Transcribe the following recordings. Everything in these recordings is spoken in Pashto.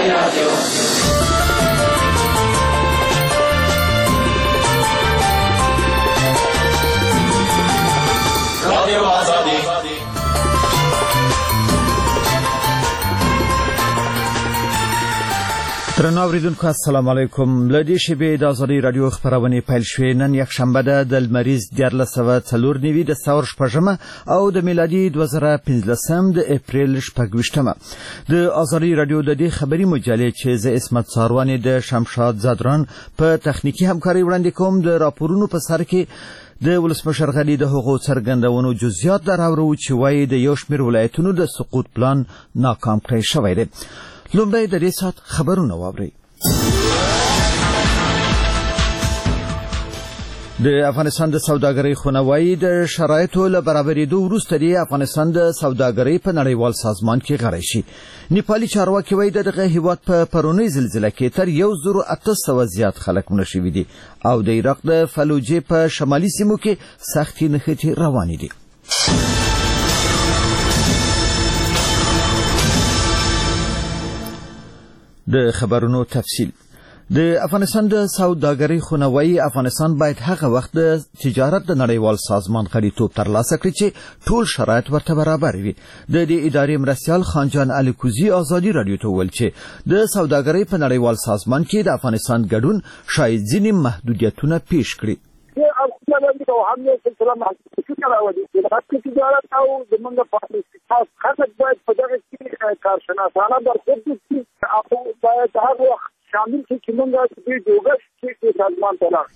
درنو اوریدونکو السلام علیکم. له دې شیبې د ازادي راډیو خپرونې پیل شوې. نن یکشنبه ده د لمریز 1404 د ثور شپږمه او د میلادي 2015 د اپریل 26مه. د ازادي راډیو د دې خبري مجلې چې ز اسمت ساروانی د شمشاد زادران په تخنیکی همکاري وړاندې کوم. د راپورونو په سر کې د ولسمشر غني د حقوقو څرګندونو جزئیات دراوړو چې وايي د یو شمېر ولایتونو د سقوط پلان ناکام کړی شوی دی. لومړی د دې سات خبرونه واورئ. د افغانستان د سوداګرۍ خونه وايي د شرایطو له برابرېدو وروسته د افغانستان د سوداګرۍ په نړیوال سازمان کې غړی شي. نیپالي چارواکي وايي دغه هیواد په پرونۍ زلزله کې تر 1800 زیات خلک مړه شوي دي او د عراق د فلوجې په شمالي سیمو کې سختې نښتې روانې دي. د خبرونو تفصیل. د افغانستان د سوداګرۍ خونه وايي افغانستان باید هغه وخت د تجارت د نړیوال سازمان غړیتوب ترلاسه کړي چې ټول شرایط ورته برابر وي. د دې ادارې مرستیال خانجان الیکوزي ازادي راډیو ته وویل چې د سوداګرۍ په نړیوال سازمان کې د افغانستان ګډون شاید ځینې محدودیتونه پیښ کړي. هم یو سلسله محدودیتونه راوړي چې تجارت او زمونږ په اساس خلک باید په دغه کې کارشناسانه برخورد وکړي او باید هغه وخت شامل شي چې موږ د جوړښت کې سازمان ته لاړ.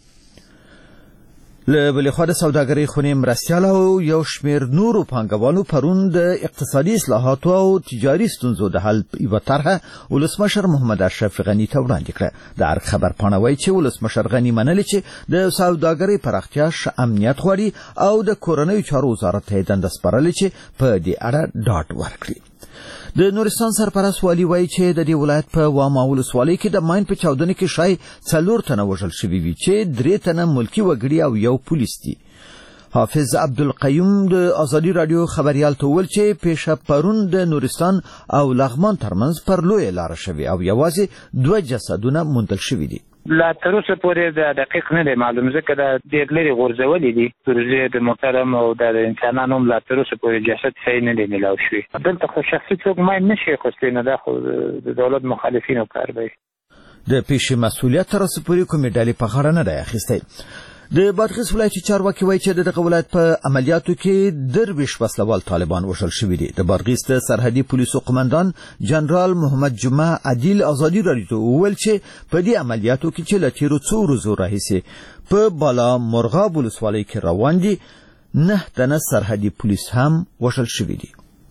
له بلې خوا د سوداګرۍ خونې مرستیال او یو شمېر نورو پانګوالو پرون د اقتصادي اصلاحاتو او تجاري ستونزو د حل یوه طرحه ولسمشر محمد اشرف غني ته وړاندې کړه. د هر خبر پاڼه وايي چې ولسمشر غني منلې چې د سوداګرۍ پراختیا امنیت غواړي او د کورنیو چارو وزارت ته دنده سپارلې چې په دې اړه ډاډ ورکړي. د نورستان سرپرست والي وايي چې د دې ولایت په واما ولسوالۍ کې د ماین په چاودنه کې شای 4 تنه وژل شوي وي چې 3 تنه ملکی وګړي او یو پولیس دي. حافظ عبدالقیوم د ازادي راډیو خبريال ته وویل چې پیښه پرون د نورستان او لغمان ترمنځ پر لویه لاره شوې او یوازې 2 جسدونه موندل شوي دي. لا تر اوسه پورې د دقیق نه دی معلوم ځکه د ډېر لرې غورځولې دي پروژې د محترم او د انسانانو هم لا تر اوسه پورې جسد صحیح نه دی میلاو شوی. دلته خو شخصي څوک ماین نشي اخیستی نه، دا خو د دولت مخالفینو کار دی. د پیښې مسؤلیت تر اوسه پورې کومې ډلې په غاړه نه دی اخیستی. د بادغیس ولایتي چارواکي وايي چې دغه ولایت په عملیاتو کې 23 وسلوال طالبان وژل شوي دي. د بادغیس د سرحدي پولیسو قومندان جنرال محمد جمعه عادل ازادي راډیو ته وویل چې په دې عملیاتو کې چې له تیرو څو ورځو راهیسې په بالا مرغاب ولسوالۍ کې روان دي 9 تنه سرحدي پولیس هم وژل شوي دي.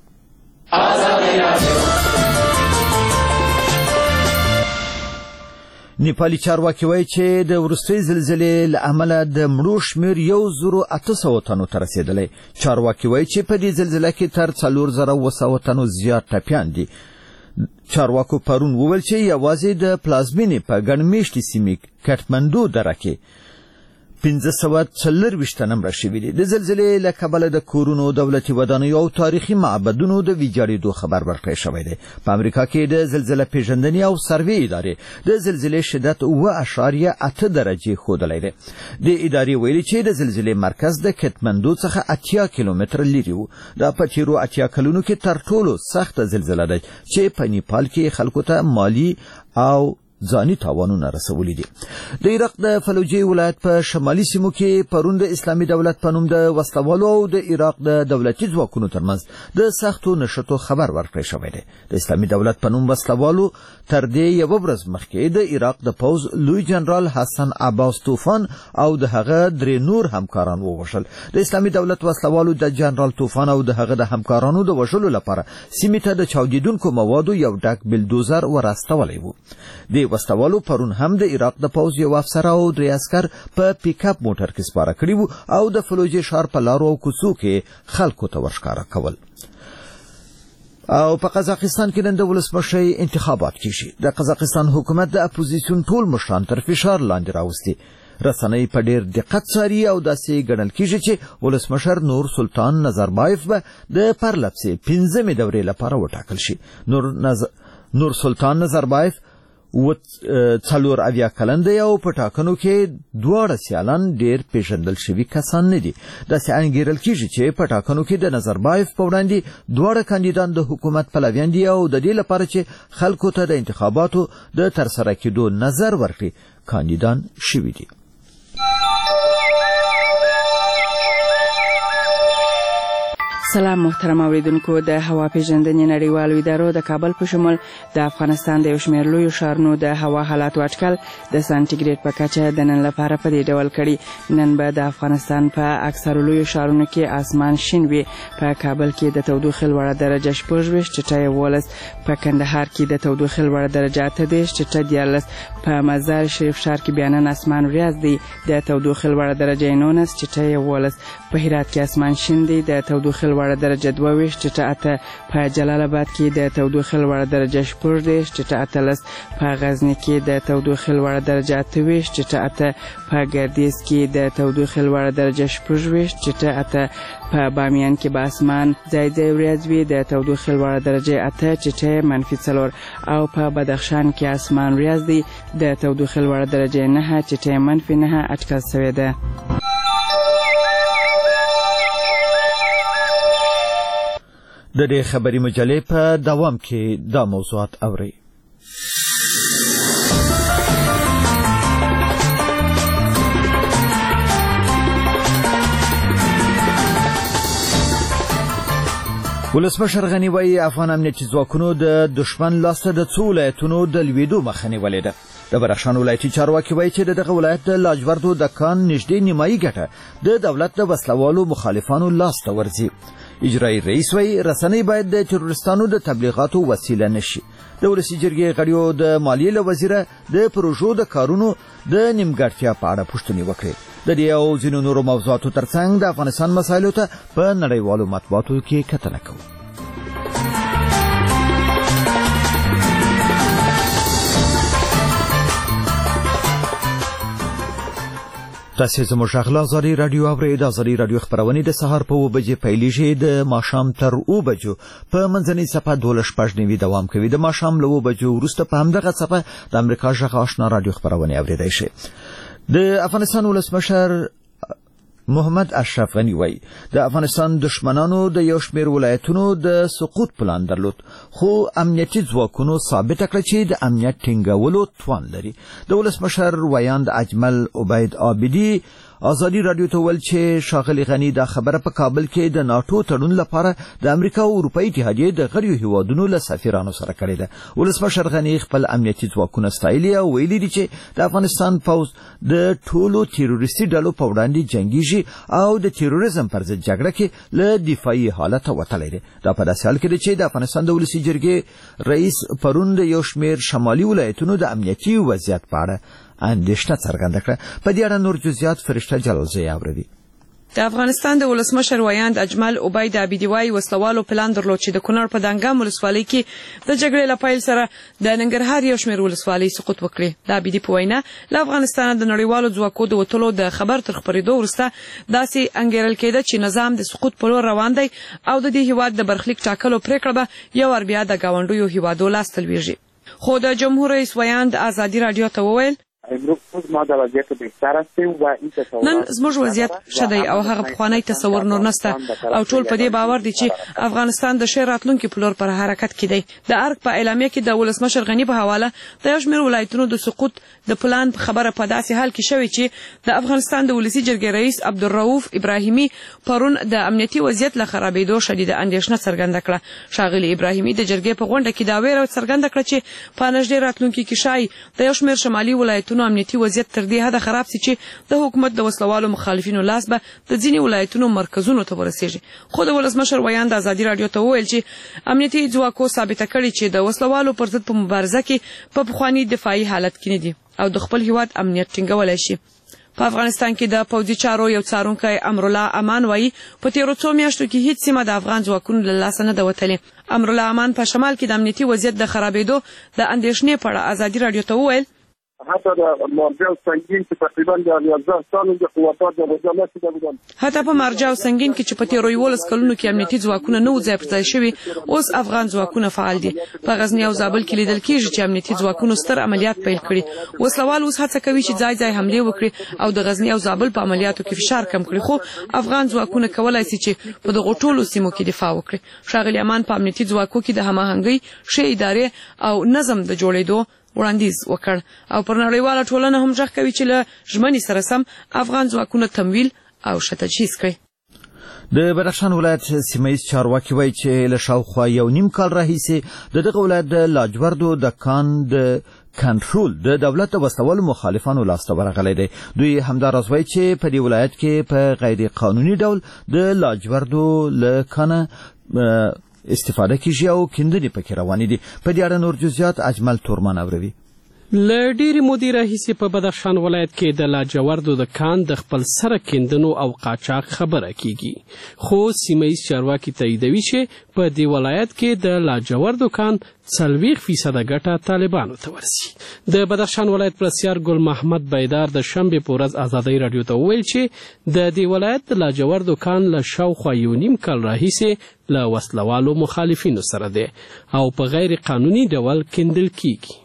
نیپالي چارواکي وايي چې د وروستۍ زلزلې له امله د مړو شمېر 1800 تنو ته رسېدلی. چارواکي وايي چې په دې زلزله کې تر 4700 تنو زیات ټپیان دي. چارواکو پرون وویل چې یوازې د پلازمینې په ګڼمېشتې سیمې کټمنډو دره کې 1540 تنه مړه شوي دي. د زلزلې له کبله د کورونو، دولتي ودانیو او تاریخي معبدونو د ویجاړېدو خبر ورکړی شوی دی. په امریکا کې د زلزله پیژندنې او سروې ادارې د زلزلې شدت 7.8 درجې ښودلی دی. د ادارې ویلي چې د زلزلې مرکز د کټمنډو څخه 80 کیلومتره لرې و. دا په تیرو 80 کلونو کې تر ټولو سخته زلزله ده چې په نیپال کې خلکو ته مالی او ځاني تاوانونه رسولي دي. د عراق د فلوجې ولایت په شمالي سیمو کې پرون د اسلامي دولت په نوم د وسلوالو او د عراق د دولتي ځواکونو ترمنځ د سختو نښتو خبر ورکړی شوی دی. د اسلامي دولت په نوم وسلوالو تر دې یوه ورځ مخکې د عراق د پوځ لوی جنرال حسن عباس طوفان او د هغه 3 نور همکاران ووژل. د اسلامي دولت وسلوالو د جنرال طوفان او د هغه د همکارانو د وژلو لپاره سیمې ته د چاودیدونکو موادو یو ډک بلدوزر وراستولی و. د وسلوالو پرون هم د عراق د پوځ یو افسر او 3 عسکر په پیک اپ موټر کې سپاره کړي وو او د فلوجې ښار په لارو او کوڅو کې خلکو ته ورښکاره کول. او په قزاقستان کې نن د ولسمشرۍ انتخابات کیږي. د قزاقستان حکومت د اپوزیسیون ټول مشران تر فشار لاندې راوستي. رسنۍ په ډېر دقت څاري او داسې ګڼل کیږي چې ولسمشر نور سلطان نظربایف به د پرلپسې 15مې دورې لپاره وټاکل شي. نور سلطان نظربایف څلور اویا کلن دی او په ټاکنو کې دواړه سیالان ډیر پیژندل شوي کسان نه دي. داسې انګیرل کیږي چې په ټاکنو کې د نظربایف په وړاندې دواړه کاندیدان د حکومت پلویان دي او د دې لپاره چې خلکو ته د انتخاباتو د ترسره کېدو نظر ورکړي کاندیدان شوي دي. سلام محترم اوریدونکو. د هوا پیژندنې نړیوالو ادارو د کابل په شمول د افغانستان د یو شمېر لویو ښارونو د هوا حالاتو اټکل د سانټیګریډ په کچه د نن لپاره په دې ډول کړي. نن به د افغانستان په اکثرو لویو ښارونو کې اسمان شین وي. په کابل کې د تودوخې لوړه درجه 26 ټیټه 11، په کندهار کې د تودوخې لوړه درجه 38 ټیټه 14، په مزار شریف ښار کې بیا نن اسمان وریځ دی د تودوخې لوړه درجه 19 ټیټه 11، په هرات کې اسمان شین دی د تودوخې لوړه درجه 22 ټیټه 8، په جلال آباد کې د تودوخې لوړه درجه 14 ټیټه 18، په غزنی کې د تودوخې لوړه درجه 28 ټیټه 8، په ګردیز کې د تودوخې لوړه درجه 14 ټیټه 8، په بامیان کې به اسمان ځای ځای وریځ وي د تودوخې لوړه درجه 8 ټیټه -4، او په بدخشان کې اسمان وریځ دی د تودوخې لوړه درجه 9 ټیټه -9 اټکل شوې ده. د دې خبري مجلې په دوام کې دا موضوعات اوري. ولسمشر غني وایي افغان امنیتي ځواکونو د دشمن لاسته د څو ولایتونو د لویدو مخه نیولې ده. د بدخشان ولایتي چارواکي وایي چې دغه ولایت د لاجوردو د کان نږدې نیمایي ګټه د دولت د وسلوالو مخالفانو لاسته ورځي. اجرایي رئیس وایي رسنۍ باید د تروریستانو د تبلیغاتو وسیله نشي. د ولسي جرګې غړیو د مالیې له وزیره د پروژو د کارونو د نیمګړتیا په اړه پوښتنې وکړې. د دې او ځینو نورو موضوعاتو ترڅنګ د افغانستان مسایلو ته په نړیوالو مطبوعاتو کې کتنه کوو. تاسو زموږ غلا زری رادیو اورئ. د زری رادیو خبرونه د سهار په 2 بجې پیلېږي د ماښام تر 2 بجو په منځنۍ صفه 12:15 دوام کوي. د ماښام له 2 بجو وروسته په همدغه صفه د امریکا غږ آشنا رادیو خبرونه اوریدای شي. د افغانستان ولسمشر محمد اشرف غني وایي د افغانستان دشمنانو د یو شمېر ولایتونو د سقوط پلان درلود، خو امنیتي ځواکونو ثابت کړ چې د امنیت ټینګولو توان لري. د ولسمشر ویاند اجمل عبید عابدی ازادي رادیو ته ویل چې ښاغلي غني دا خبره په کابل کې د ناتو تړون لپاره د امریکا او اروپאי اتحادیې د غړیو هیوادونو له سفیرانو سره کړې ده. ولسمشر غني خپل امنیتي ځواکونه ستایلي او ویلي دي چې د افغانستان پوځ د ټولو تیروریستي ډلو په وړاندې جنګیږي او د تیروریزم پر ضد جګړه کې له دفاعي حالت وتلی دی. دا په داسې حال کې دی چې د افغانستان د ولسي جرګې رئیس پرون د یو شمېر شمالي ولایتونو د امنیتي وضعیت په اړه اندېښنه څرګنده کړه. په دې اړه نور جزئیات فرشته جلالزی اوري. د افغانستان د ولسمشر ویاند اجمل عبید عابدی وایي وسلوالو پلان درلود چې د کونړ په دانګام ولسوالۍ کې د جګړې له پیل سره د ننګرهار یو شمېر ولسوالۍ سقوط وکړي. د عابدی په وینا له افغانستان د نړیوالو ځواکو د وتلو د خبر تر خپرېدو وروسته داسې انګیرل کېده چې نظام د سقوط په لور روان دی او د دې هیواد د برخلیک ټاکلو پریکړه به یو ور بیا د ګاونډیو هیوادو لاس ته لویږي. خو د جمهور رئیس ویاند ازادي رادیو ته وویل نن زموږ وضعیت ښه دی او هغه پخوانی تصور نور نشته او ټول په دې باور دي چې افغانستان د ښې راتلونکي په لور پر حرکت کې دی. د ارګ په اعلامیه کې د ولسمشر غني په حواله د یو شمېر ولایتونو د سقوط د پلان خبره په داسې حال کې شوې چې د افغانستان د ولسي جرګې رئیس عبدالرؤف ابراهیمي پرون د امنیتي وضعیت له خرابېدو شدیده اندېښنه څرګنده کړه. ښاغلي ابراهیمي د جرګې په غونډه کې دا ویره څرګنده کړه چې په نږدې راتلونکي کې شاید د یو شمېر شمالي ولایتونو امنیتي وضعیت تر دې حده خراب شي چې د حکومت د وسلوالو مخالفینو لاس به د ځینې ولایتونو مرکزونو ته ورسیږي. خو د ولسمشر ویاند ازادي رادیو ته وویل چې امنیتي ځواکو ثابته کړي چې د وسلوالو پر ضد په مبارزه کې په پخواني دفاعي حالت کې نه دي او د خپل هیواد امنیت ټینګولی شي. په افغانستان کې د پوځي چارو یو څارونکی امرالله امان وایي په تیرو څو میاشتو کې هیڅ سیمه د افغان ځواکونو له لاسه نه ده وتلې. امرالله امان په شمال کې د امنیتي وضعیت د خرابېدو د اندېښنې په اړه ازادي رادیو ته وویل حتی مرجع سنگین که تقریبا در 11 سال د قوتات د وزارت کې بودن. حتی په مرجع سنگین کې چې په تیرو 11 کلونو کې امنیتي ځواکونه نه ځای پر ځای شوي، اوس افغان ځواکونه فعال دي. په غزنی او زابل کې لیدل کېږي چې امنیتي ځواکونو ستر عملیات پیل کړي. وسلوال اوس هڅه کوي چې ځای ځای حمله وکړي او د غزنی او زابل په عملیاتو کې فشار کم کړي، خو افغان ځواکونه کولای شي چې په دغه ټولو سیمو کې دفاع وکړي. ښاغلي امان په امنیتي ځواکو کې د هماهنګۍ، ښې ادارې او نظم د جوړېدو وړاندیز وکړ او پر نړیواله ټولنه هم غږ کوي چې له ژمنې سره سم افغان ځواکونه تمویل او ښه تجهیز کړي. د بدخشان ولایت سیمه‌ییز چارواکي وایي چې له شاوخوا یو نیم کال راهیسې د دغه ولایت د لاجوردو د کان د کنټرول د دولت د وسولو مخالفانو لاسته ورغلی دی. دوی همداراز وایي چې په دې ولایت کې په غیر قانوني ډول د لاجوردو له کانه استفاده کیږي او کیندنې پکې روانې دي. په دې اړه نور جزئیات اجمل تورمان اوروي. له ډېرې مودې راهیسې په بدخشان ولایت کې د لاجوردو د کان د خپل سره کیندنو او قاچاق خبره کیږي، خو سیمه‌ییز چارواکي تاییدوي چې په دې ولایت کې د لاجوردو کان 40% ګټه طالبانو ته ورسي. د بدخشان ولایت پرسیار ګل محمد بیدار د شنبې په ورځ ازادۍ راډیو ته وویل چې د دې ولایت د لاجوردو کان له شاوخوا یو نیم کال راهیسې له وسلوالو مخالفینو سره دی او په غیر قانوني ډول کیندل کیږي.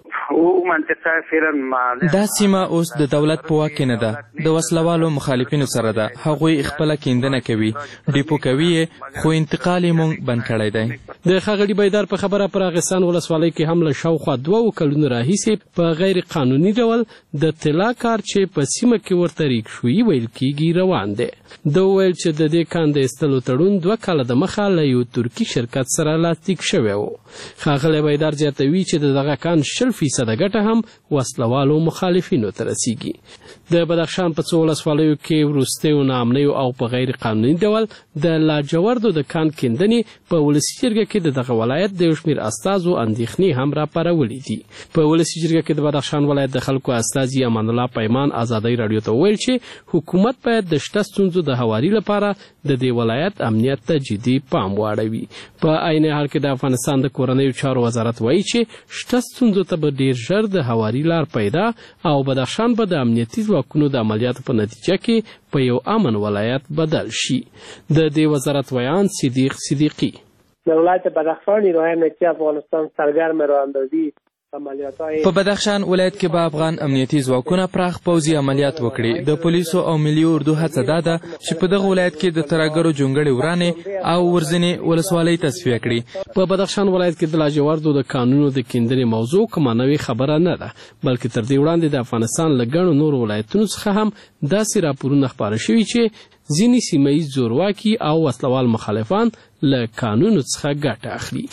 دا سیمه اوس د دولت په واک کې نه ده، د وسلوالو مخالفینو سره ده. هغوی خپله کیندنه کوي، ډیپو کوي، خو انتقال یې مونږ بند کړی دی. د ښاغلي بیدار په خبره پر اغستان ولسوالۍ کې هم له شاوخوا 2 کلونو راهیسې په غیر قانوني ډول د طلا کار چې په سیمه کې ورته ریکشویي ویل کیږي روان دی. ده وویل چې د دې کان د ایستلو تړون 2 کاله دمخه له یو ترکي شرکت سره لاسلیک شوی و. ښاغلی بیدار زیاتوي چې د دغه کان 0% ګټه هم وسلوالو مخالفینو ته رسیږي. د بدخشان په 2 ولسوالیو کې وروستیو ناامنیو او په غیر قانوني ډول د لاجوردو د کان کیندنې په ولسي جرګه کې د دغه ولایت د یو شمېر استازو اندېښنې هم راپارولې دي. په ولسي جرګه کې د بدخشان ولایت د خلکو استازي امان الله پیمان ازادۍ راډیو ته وویل چې حکومت باید د شته ستونزو د هواري لپاره د دې ولایت امنیت ته جدي پام واړوي. په عین حال کې د افغانستان د کورنیو چارو وزارت وایي چې شته ستونزو ته به ډېر ژر د هواري لار پیدا او بدخشان به د امنیتي ځواکونو د عملیاتو په نتیجه کې په یو امن ولایت بدل شي. د دې وزارت ویان صدیق صدیقی: در ولایت بدخشان نیروهای امنیتی افغانستان سرگرم راهاندازی په بدخشان ولایت کې به افغان امنیتي ځواکونه پراخ پوځي عملیات وکړي. د پولیسو او ملي اردو هڅه دا ده چې په دغه ولایت کې د ترهګرو جونګړې ورانې او ورځنې ولسوالۍ تصفیه کړي. په بدخشان ولایت کې د لاجوردو د کانونو د کیندنې موضوع کومه نوې خبره نه ده، بلکې تر دې وړاندې د افغانستان له ګڼو نورو ولایتونو څخه هم داسې راپورونه خپاره شوي چې ځینې سیمه‌ییز زورواکي او وسلوال مخالفان له کانونو څخه ګټه اخلي.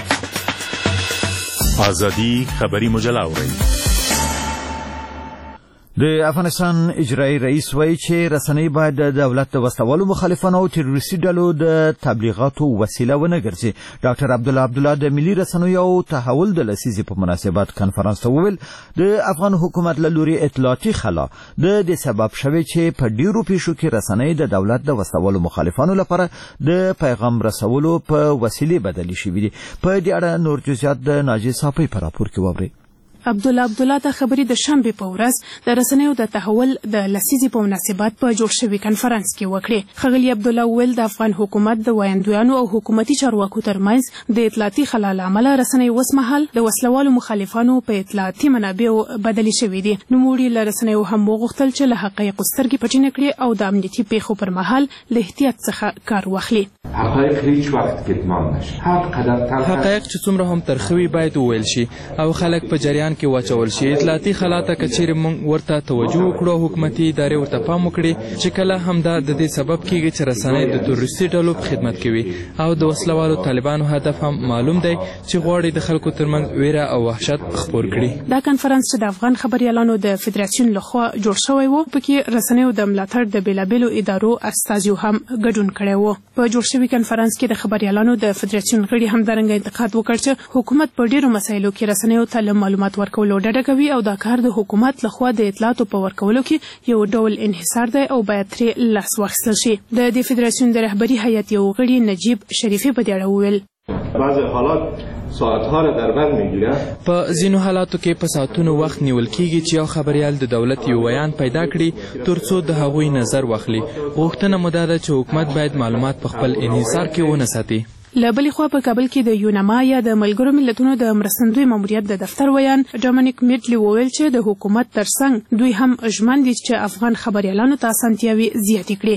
آزادی خبری مجله اورئ. د افغانستان اجرایی رئیس وایي چې رسنۍ باید د دولت د وسلوالو مخالفانو او تروریستي ډلو د تبلیغاتو وسیله ونه ګرځي. ډاکټر عبدالله د ملي رسنیو او تحول د لسیزې په مناسبت کنفرانس ته وویل د افغان حکومت له لوري اطلاعاتي خلا د دې سبب شوی چې په ډیرو پیښو کې رسنۍ د دولت د وسلوالو مخالفانو لپاره د پیغام رسولو په وسیلې بدلې شوې دي. په دې اړه نور جزئیات د ناجی صافی په راپور کې واورئ. عبدالله د خبري د شنبې په ورځ د رسنیو د تحول د لسیزې په مناسبت په جوړ شوي کنفرانس کې وکړي. ښاغلي عبدالله وویل د افغان حکومت د ویاندویانو او حکومتي چارواکو ترمنځ د اطلاعاتي خلا له امله رسنۍ اوس مهال د وسلوالو مخالفانو په اطلاعاتي منابعو بدلې شوي دي. نوموړي له رسنیو هم وغوښتل چې له حقایقو سترګې پټې نه کړي او د امنیتي پیښو پر مهال له احتیاط څخه کار واخلي. حقایق چې څومره هم ترخوي باید وویل شي او خلک په جریان کې واچول شي. اطلاعاتي خلا ته کچېرې موږ ورته توجه وکړو، حکومتي ادارې ورته پام وکړي چې کله همدا د دې سبب کېږي چې رسنۍ د تروریستي ډلو په خدمت کوي او د وسلوالو طالبانو هدف هم معلوم دی چې غواړي د خلکو ترمنځ ویره او وحشت خپور کړي. دا کنفرانس چې د افغان خبریالانو د فدراسیون لخوا جوړ شوی و، پکې رسنیو د ملاتړ د بیلابیلو ادارو استازیو هم ګډون کړی و. په جوړ شوي کنفرانس کې د خبریالانو د فدراسیون غړي همدارنګه انتقاد وکړ چې حکومت په ډیرو مسایلو کې رسنیو ته معلومات ورکولو ډډه کوي او دا کار د حکومت لخوا د اطلاعاتو په ورکولو کې یو ډول انحصار دی او باید ترې لاس واخیستل شي. د فدراسیون د رهبري هیئت یو غړي نجیب شریفي په دې اړه وویل: بعض حالات ساعتها را در بر میگیره. په ځینو حالاتو کې په ساعتونو وخت نیول کیږي چې یو خبریال د دولت یو بیان پیدا کړي ترڅو د هغوی نظر واخلي. غوښتنه مو دا ده چې حکومت باید معلومات په خپل انحصار کې ونه ساتي. له بلې خوا په کابل کې د یونما یا د ملګرو ملتونو د مرستندوی ماموریت د دفتر ویان ډومینیک میډلی وویل چې د حکومت ترڅنګ دوی هم ژمن دي چې افغان خبریالانو ته اسانتیاوې زیاتې کړي.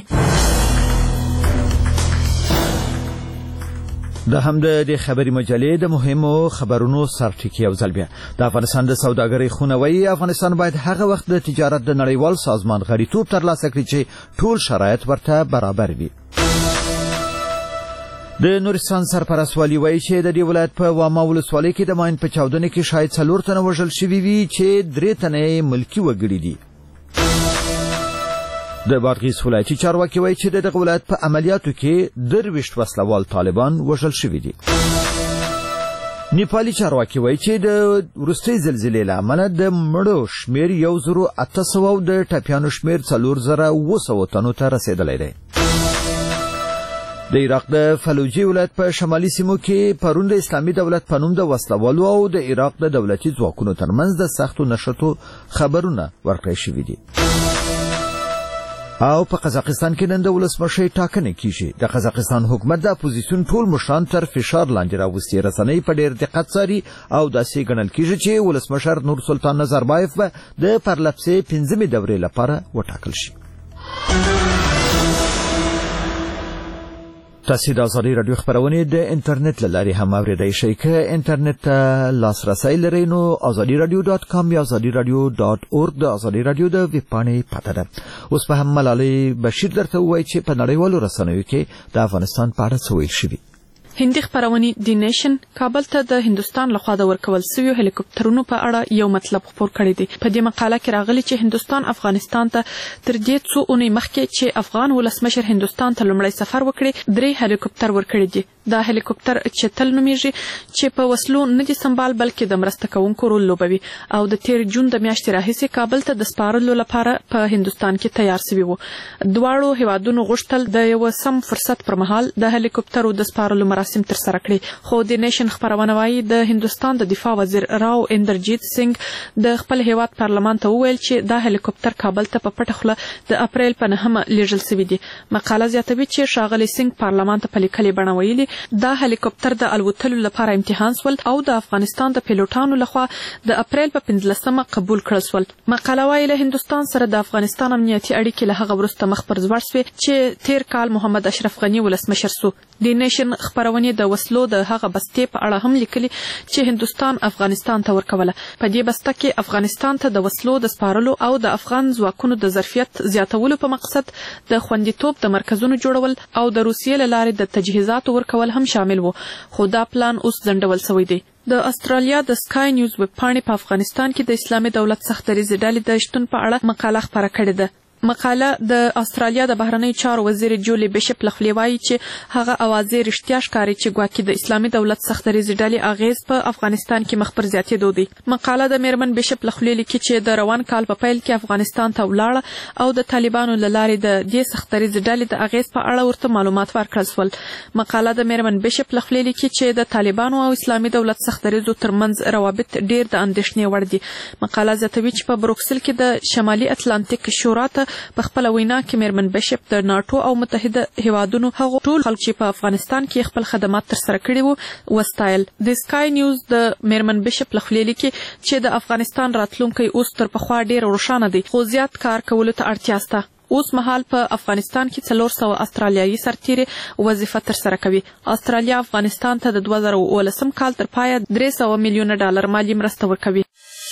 د همدې خبري مجلې د مهمو خبرونو سرټکی او ځل بیا د افغانستان د سوداګرۍ خونوي افغانستان باید هغه وخت د تجارت د نړیوال سازمان غړیتوب ترلاسه کړي چې ټول شرایط ورته برابر وي. د نورستان سرپرست والي وایي چې د دې ولایت په واما ولسوالۍ کې د ماین په چاودنه کې شاید 4 تنه وژل شوي وي چې 3 تنه ملکی وګړي دي. د بادغیس ولایتي چارواکي وایي چې د دغه ولایت په عملیاتو کې 23 وسلوال طالبان وژل شوي دي. نیپالي چارواکي وایي چې د وروستۍ زلزلې له امله د مړو شمېر 1800 او د ټپیانو شمېر 4700 تنو ته رسیدلی دی. د عراق د فلوجي ولایت په شمالي سیمو کې پرون د اسلامي دولت په نوم د وسلوالو او د عراق د دولتي ځواکونو ترمنځ د سختو نښتو خبرونه ورکړل شوي دي. او په قزاقستان کې نن د ولسمشر ټاکنې کیږي. د قزاقستان حکومت د اپوزیسیون ټول مشران تر فشار لاندې راوستي. رسنۍ په ډېر دقت څاري او داسې ګڼل کیږي چې ولسمشر نور سلطان نظربایف به د پرلپسې 5مې دورې لپاره وټاکل شي. تاسو د ازادي رادیو خبرونه د انټرنیټ لاري هم اوریدای شئ. که انټرنیټ ته لاسرسي لرئ نو azadiradio.com یا azadiradio.org د ازادي رادیو د ویب پاڼې پته ده. اوس په هم ملالۍ بشیر درته وایي چې په نړیوالو رسنیو کې د افغانستان په اړه څه ویل شوي. هندي خبرونه دی نیشن کابل ته د هندستان لخوا د ورکول شویو هلیکوپټرونو په اړه یو مطلب خبر کړی دی. په دې مقاله کې راغلی چې هندستان افغانستان ته تر دې څو اونۍ مخکې چې افغان ولسمشر هندستان ته لومړی سفر وکړي 3 هلیکوپټر ورکړي دي. دا هلیکوپټر چې تل نومیږي چې په وسلو نه دي سمبال بلکې د مرسته کوونکو رول لوبوي او د 13 جون د میاشتې راهیسې کابل ته د سپارلو لپاره په هندستان کې تیار شوی وو. دواړو هیوادونو غوښتل د یو سم فرصت پر مهال د هلیکوپټرو د سپارلو مراسم تر سره کړي. خو د نیشن خبرونه وايي د هندستان د دفاع وزیر راو اندرجیت سنگ د خپل هیواد پارلمان ته وویل چې دا هلیکوپټر کابل ته په پټه خوله د اپریل په 9مه لیږل شوی دی. مقاله زیاتوي چې ښاغلی سنگ پارلمان ته په لیکلي بڼه ویلي دا هلیکوپټر د الوتلو لپاره امتحان سول او د افغانستان د پیلوټانو لخوا د اپریل په 15مه قبول کړل سول. مقاله وايي له هندستان سره د افغانستان امنیتي اړیکې له هغه وروسته مخ پر ځوړ شوې چې تیر کال محمد اشرف غنی ولسمشر سو. د نیشن خبرونه د وسلو د هغه بستې په اړه هم لیکلي چې هندستان افغانستان ته ورکوله. په دې بسته کې افغانستان ته د وسلو د سپارلو او د افغان ځواکونو د ظرفیت زیاتولو په مقصد د خوندیتوب د مرکزونو جوړول او د روسیې له لارې د تجهیزاتو ورکول هم شامل وو. خو دا پلان اوس ځنډول شوی دی. د استرالیا د سکای نیوز ویب پاڼې په افغانستان کې د اسلامي دولت سختدریزې ډلې د شتون په اړه مقاله خپره کړې ده. مقاله د استرالیا د بهرنیو چارو وزیر جولي بیشپ لخوا وایي چې هغه اوازې رښتیا ښکاري چې ګواکې د اسلامي دولت سختدریزې ډلې اغیز په افغانستان کې مخ پر زیاتېدو دی. مقاله د میرمن بیشپ لخوا لیکي چې د روان کال په پیل کې افغانستان ته ولاړه او د طالبانو له لارې د دې سختدریزې ډلې د اغیز په اړه ورته معلومات ورکړل شول. مقاله د میرمن بیشپ لخوا لیکي چې د طالبانو او اسلامي دولت سختدریزو ترمنځ روابط ډیر د اندېښنې وړ دي. مقاله زیاتوي چې په بروکسل کې د شمالي اتلانتیک شورا ته په خپل وینا کې میرمن بیشپ د ناتو او متحده هیوادونو هغو ټول خلک چې په افغانستان کې خپل خدمات تر سره کړي وو وستایل. د سکای نیوز د میرمن بیشپ لخوا لیکي چې د افغانستان راتلونکی اوس تر پخوا ډیر روښانه دی خو زیات کار کولو ته اړتیا شته. اوس مهال په افغانستان کې 400 استرالیایي سرتیري وظیفه تر سره کوي. استرالیا افغانستان ته د 2019 کال تر پایه $300 میلیونه مالی مرسته ورکوي.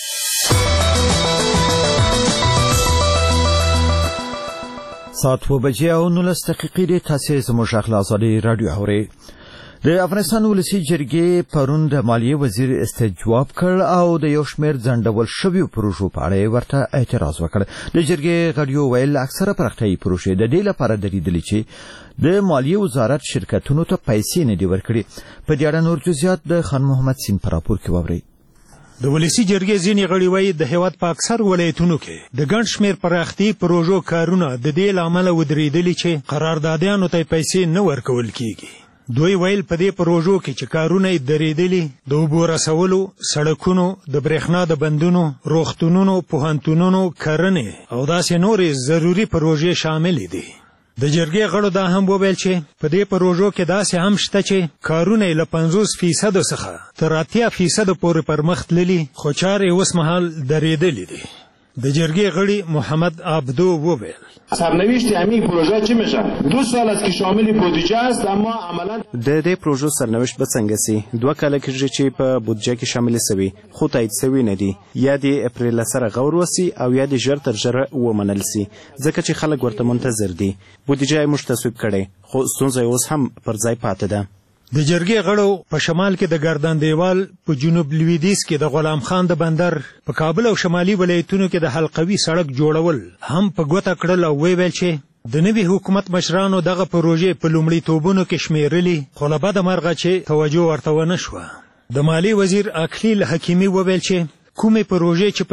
ساعت 2:19 د تاسو زموږ غږ آزادي رادیو اوري. د افغانستان ولسی جرګې پرون د مالیې وزیر استجواب کړ او د یو شمېر ځنډول شویو پروژو په اړه ورته اعتراض وکړ. د جرګې غړیو ویل اکثره پراختیایي پروژې د دې لپاره درېدلې چې د مالیې وزارت شرکتونو ته پیسې نه دي ورکړي. په دې اړه نور جزئیات د خان محمد سین په راپور کې واورئ. د ولسی جرګې ځینې غړي وایي د هیواد په اکثر ولایتونو کې د ګڼ شمېر پراختیایي پروژو کارونه د دې له امله ودرېدلي چې قراردادیانو ته پیسې نه ورکول کیږي. دوی ویل په دې پروژو کې چې کارونه یې درېدلي د اوبو رسولو، سړکونو، د برېښنا د بندونو، روغتونونو، پوهنتونونو، کرنې او داسې نورې ضروري پروژې شاملې دي. د جرګې غړو دا هم وویل چې په دې پروژو کې داسې هم شته چې کارونه یې له 50% څخه تر 80% پورې پرمخ تللي، خو چارې اوس مهال درېدلې دي. د جرګې غړي محمد عبدو وویل سرنوشت همین پروژه چی میشه؟ 2 سال است که شامل بودجه است اما عملا د دې پروژو سرنوشت به څنګه سي؟ 2 کاله کېږي چې په بودجه کې شامل سوي خو تایید سوي نه دي. یا د اپریل سره غور وسی او یا د ژر تر ژره ومنل سي ځکه چې خلک ورته منتظر دي. بودجه یې موږ تصویب کړي خو ستونزه اوس هم پر ځای پاتې ده. د جرګې غړو په شمال کې د ګردان دیوال، په جنوب لویدیځ کې د غلام خان د بندر، په کابل او شمالي ولایتونو کې د حلقوي سړک جوړول هم په ګوته کړل او ویل چې د نوي حکومت مشرانو دغه پروژې په لومړیتوبونو کې شمیرلي، خو له بده مرغه چې توجه ورته ونه شوه. د مالی وزیر اکلیل حکیمي وویل چې کومې پروژې چې په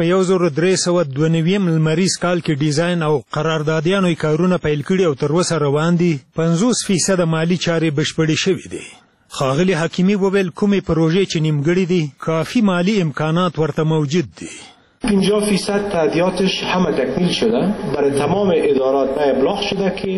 1392 لمریز کال کې ډیزاین او قراردادیانو یې کارونه پیل کړي او تر اوسه روان دي، 50% مالی چارې بشپړې شوې دي. ښاغلي حکیمي وویل کومې پروژې چې نیمګړې دي کافی مالی امکانات ورته موجود دي. 50% تادیاتش همه تکمیل شده، برای تمام ادارات ابلاغ شده که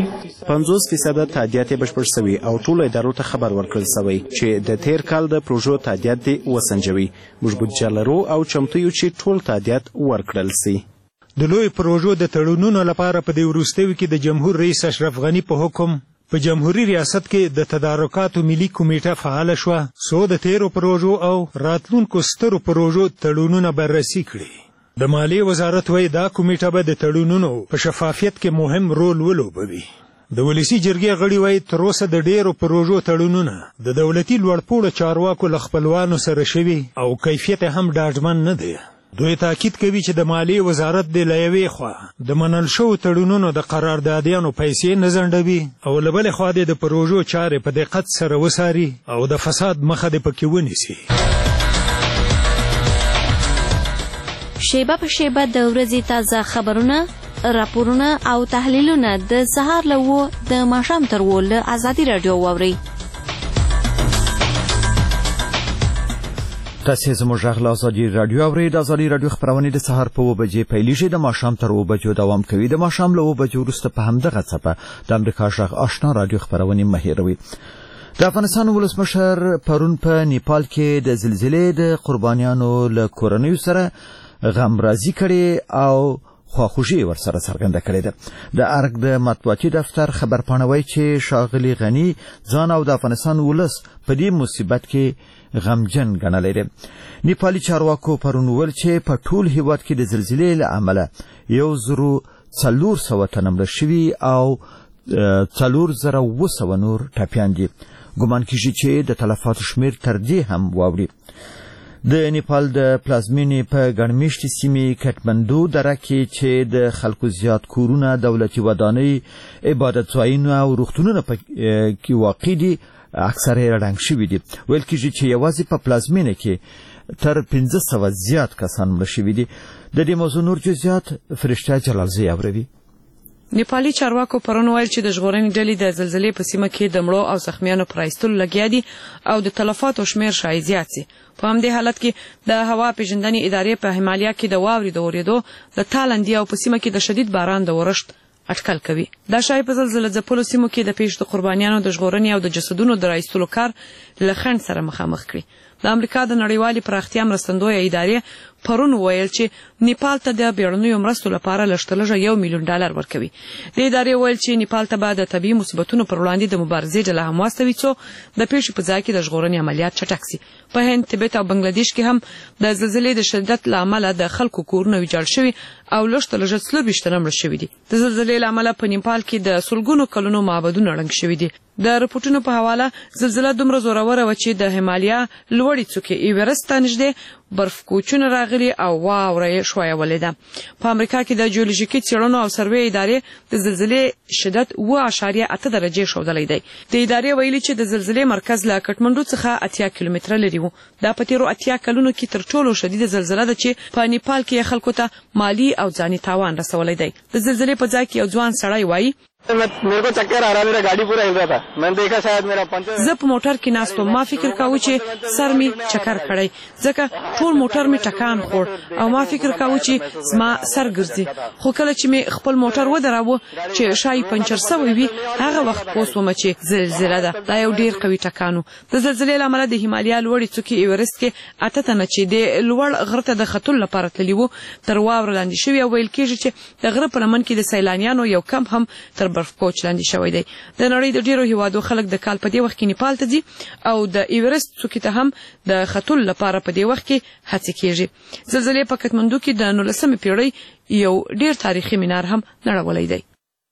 50% تادیات بشپړ شوي او ټولو ادارو ته خبر ورکړل شوی چې د تیر کال د پروژو تادیات دې وسنجوي. موږ بودجه لرو او چمتو یو چې ټول تادیات ورکړل شي. د لوی پروژو د تړونونو لپاره په دې وروستیو کې د جمهور رئیس اشرف غني په حکم په جمهوریت ریاست کې د تدارکاتو ملي کمیټه فعال شوه څو د تیرو پروژو او راتلونکو سترو پروژو تړونونه بررسي کړي. د مالیې وزارت وایي دا کمیټه به د تړونونو په شفافیت کې مهم رول ولوبوي. د ولسي جرګې غړي وایي تر اوسه د ډیرو پروژو تړونونه د دولتي لوړپوړو چارواکو له خپلوانو سره شوي او کیفیت هم ډاډمن نه دی. دوی تاکید کوي چې د مالیې وزارت د له یوې خوا د منل شوو تړونونو د قراردادیانو پیسې نه ځنډوي او له بلې خوا د پروژو چارې په دقت سره وڅاري او د فساد مخه دې پکې ونیسي. شیبه په شیبه د ورځې تازه خبرونه، راپورونه او تحلیلونه د سهار له 9 د ماښام تر 10 له ازادي راډیو واورئ. تاسې زموږ غږ له ازادي راډیو اورئ. د ازادي راډیو خپرونې د سهار په 9 بجې پیلیږي، د ماښام تر 9 بجو دوام کوي. د ماښام له 9 بجو وروسته په همدغه څپه د امریکا غږ آشنا راډیو خپرونې مه هېروئ. د افغانستان ولسمشر پرون په نیپال کې د زلزلې د قربانیانو له کورنیو سره غمرازي کړې او خواخوږي ورسره څرګنده کړې ده. د ارګ د مطبوعاتي دفتر خبرپاڼه وایي چې ښاغلي غني ځان او د افغانستان ولس په دې مصیبت کې غمجن ګڼلی دی. نیپالي چارواکو پرون وویل چې په ټول هیواد کې د زلزلې له امله 1400 تنه مړه شوي او 4700 نور ټپیان دي. ګمان کېږي چې د تلفاتو شمېر تر دې هم واوړي. د نیپال د پلازمینې په ګڼمېشتې سیمې کټمندو دره کې چې د خلکو زیات کورونه، دولتي ودانۍ، عبادتځایونه او روغتونونه کې واقع دي اکثره یې ړنګ شوي دي. ویل کېږي چې یوازې په پلازمینه کې تر 1500 زیات کسان مړه شوي دي. د دې موضوع نور جزئیات فرشته جلالزی اوروي. نیپالي چارواکو پرون ویل چې د ژغورنې ډلې د زلزلې په سیمه کې د مړو او زخمیانو پر ایستلو لګیا دي او د تلفاتو شمېر شاید زیات سي. په همدې حالت کې د هوا پیژندنې ادارې په همالیا کې د واورې د اورېدو، د تالندي او په سیمه کې د شدید باران د ورښت اټکل کوي. دا شای په زلزلې ځپلو سیمو کې د پیښو د قربانیانو د ژغورنې او د جسدونو د راایستلو کار له خنډ سره مخامخ کړي. د امریکا د نړیوالې پراختیا مرستندویه ادارې پرون ویل چې نیپال ته د بیړنیو مرستو لپاره لږترلږه $1 میلیون ورکوي. د ادارې ویل چې نیپال ته به د طبیعي مصیبتونو پر وړاندې د مبارزې ډله هم واستوي څو د پیښې په ځای کې د ژغورنې عملیات چټک سي. په هند، تبت او بنگلاديش کې هم د زلزلې د شدت له امله د خلکو کورونه ویجاړ شوي او لږترلږه 24 تنه مړه شوي دي. د زلزلې له امله په نیپال کې د سلګونو کلونو معبدونه ړنګ شوي دي. د رپورټونو په حواله زلزله دومره زوروره و چې د همالیا لوړې څوکې ایورست ته نږدې برف کوچونه راغلي او واوره یې ښویولې ده. په امریکا کې د جیولوژیکي څېړنو او سروې ادارې د زلزلې شدت 7.8 درجې ښودلی دی. د ادارې ویلي چې د زلزلې مرکز له کټمنډو څخه 80 کیلومتره لرې و. دا په تیرو 80 کلونو کې تر ټولو شدیده زلزله ده چې په نیپال کې خلکو ته مالی او ځاني تاوان رسولی دی. د زلزلې په ځای کې یو ځوان سړی وایي मेरे को चक्कर आ रहा, मेरा गाड़ी पूरा हिल रहा था, मैंने देखा शायद मेरा पंचर. زه په موټر کې ناست وم. ما فکر کاوه چې سر می چکر کړی ځکه ټول موټر می ټکان خور او ما فکر کاوه چې زما سر ګرځي. خو کله چې می خپل موټر ودراوه چې شای پنچر سوی وي هغه وخت پوسوم چې زلزلہ ده. دا یو ډیر قوي ټکانو. د زلزلې لامل د هیمالیا لوړې څوکې ایورست کې 8 تنه چې د لوړ غره ته د ختلو لپاره تللی وو تر واوره لاندې شوي او ویل کېږي چې د غره په لمن کې د سیلانیانو یو کم هم تر برف کوچ لاندې شوی دی. د نړۍ د ډیرو هیوادو خلک د کال په دې وخت کې نیپال ته ځي او د ایورست څوکې ته هم د ختلو لپاره په دې وخت کې هڅې کېږي. زلزلې په کټمندو کې د 19مې پیړۍ یو ډیر تاریخي مینار هم نړولی دی.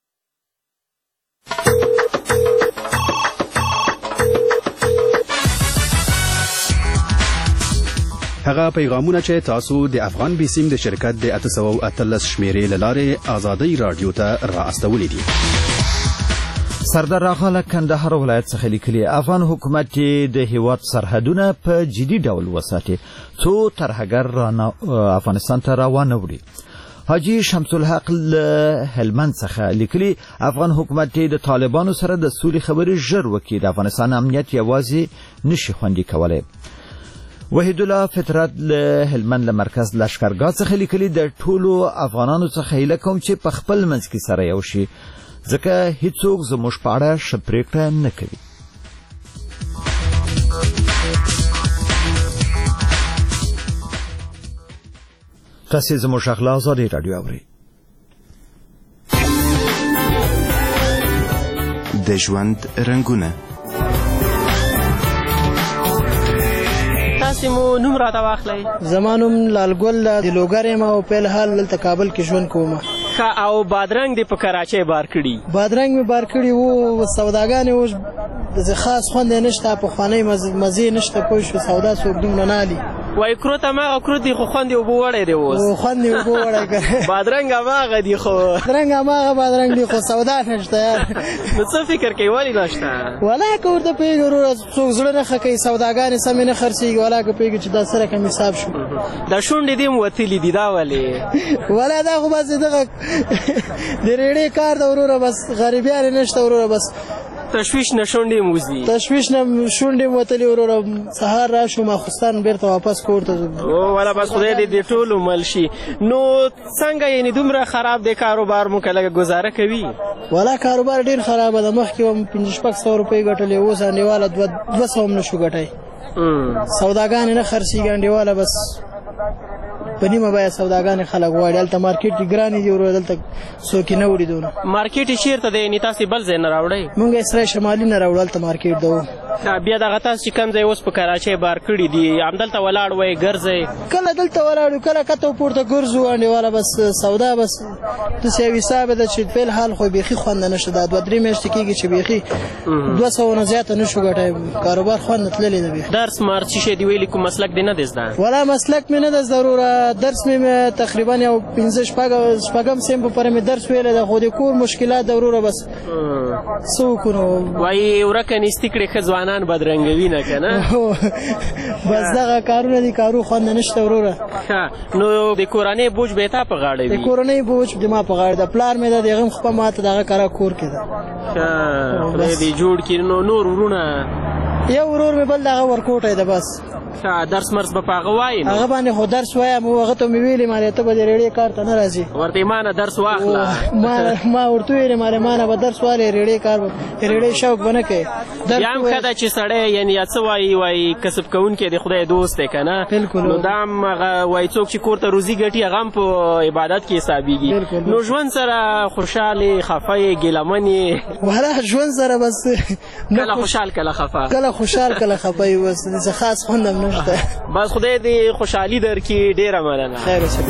هغه پیغامونه چې تاسو د افغان بیسیم د شرکت د 813 شمیرې له لارې آزادۍ رادیو ته را استولې دي. سردار اغا کندهار ولایت څخه لیکلي افغان حکومت د هیواد سرحدونه په جدي ډول وساتي څو ترهګر افغانستان ته روان وړي. حاجی شمس الحق هلمند څخه لیکلي افغان حکومت د طالبانو سره د سولې خبرې ژر وکړي د افغانستان امنیت یوازې نشي خوندي کولی. وحید الله فطرت له هلمند له مرکز لشکرګاه څخه لیکلي د ټولو افغانانو څخه هیله کوم چې په خپل منځ کې سره یو شي ځکه هیڅوک زموږ په اړه ښه پرېکړه نه کوي. تاسې زموږ غږ له ازادۍ راډیو اورئ. د ژوند رنګونه. تاسې مو نوم راته واخلئ. زما نوم لالګل د لوګر یم او په الحال دلته کابل کې ژوند کوم. او بادرنګ دې په کراچۍ بار کړي؟ بادرنګ مې بار کړي وو. سوداګانې اوس د خاص خوند یې نشته، پخوانۍ مزې نشته. پوه شو سودا څوک دومره نه الي. وایي کروت هماغه کروت دی خو خوند یې اوبه وړی دی اوس. خوند یې اوبه وړی که بادرنګ هماغه دی خو بادرنګ هماغه بادرنګ دی خو سودا نشته یار. نو څه فکر کوي ولې نشته؟ ولا که ورته پوهېږي وروره څوک زړه نه ښه کوي سوداګانې سمې نه خرڅېږي. ولا که پوهېږي چې دا څه رقم حساب شو. دا شونډې دې هم وتلي دي دا ولې؟ ولا دا خو بس دغه د ریړې کار د وروره بس غریبیان نشته وروره بس تشویش نه شونډې موزي. تشویش نه شونډې وتلې وروره سهار راشو ماخوستان بیرته واپس کور ته ځو. والا بس خدای دې ټولو مل شي. نو څنګه یعنې دومره خراب دی کاروبار مو که لږه ګزاره کوي؟ والا کاروبار ډېر خرابه ده. مخکې هم 500-600 روپۍ ګټلې اوس انډیواله 200 هم نشو ګټی. سوداګانې نه خرڅېږي انډیواله بس په نیمه بیه سوداګانې خلک غواړي. هلته مارکېټ کې ګرانې دي ورو دلته څوک یې نه وړي دونه. مارکېټ یې چېرته دی؟ یعنې تاسې بل ځای نه راوړئ؟ مونږ اسرای شمالي نه راوړو هلته مارکېټ ده و. بیا دغه تاسو چې کوم ځای اوس په کراچۍ بار کړي دي همدلته ولاړ وئ ګرځئ؟ کله دلته ولاړ یو کله کته پورته ګرځو انډیواله بس سودا بس داسې یو حساب ده چې فی الحال خو بیخي خوند نشته. دا 2-3 میاشتې کېږي چې بیخي 200 نه زیاته نشو ګټی. کاروبار خوند تللی ده بیخي. درس مار څه شی دي ویلي کوم مسلک دې نه دی زده؟ ولا مسلک مې نه ده ضروره. درس مې تقریبا یو 5-6 سیم په پوره مې درس ویلی ده خو د کور مشکلات ده وروره بس څه وکړو. وایي ورکه نیستي کړې ښه ځوانان بدرنګوي نه که نه؟ بس دغه کارونه دي کارو خوند نشته وروره. نو د کورنۍ بوج به یې تا په غاړه وي؟ د کورنۍ بوج زما په غاړه ده. پلار مې ده د هغه هم خپه ماته دغه کاره کور کې ده. خدای دې جوړ کړي. نو نور ورونه؟ یو ورور مې بل دغه ورکوټی ده بس. درس مرس به په هغه وایي؟ هغه باندې خو درس وایم هغه ته مې ویلې مالې ته به د ریړې کار ته نه راځي. ورته ما نه درس واخله. ما ورته ویلې مالې ما نه به درس والې ریړې کار به ریړې شوق به نه کوې. بیا هم ښه ده چې سړی یعنې یا څه وایي کسب کوونکی د خدای دوست دی که نه؟ نو دا هم هغه وایي څوک چې کور ته روزي ګټي هغه هم په عبادت کې حسابېږي. نو ژوند سره خوشحالې خفه یې ګیلمن یې؟ ولا ژوند سره بس کله خوشحال کله خفه. کله خوشحال کله خفه یې بس داسې خاص خوند هم نشته. بس خدای دې خوشحالي درکړي. ډېره مننه. خیر اوسه.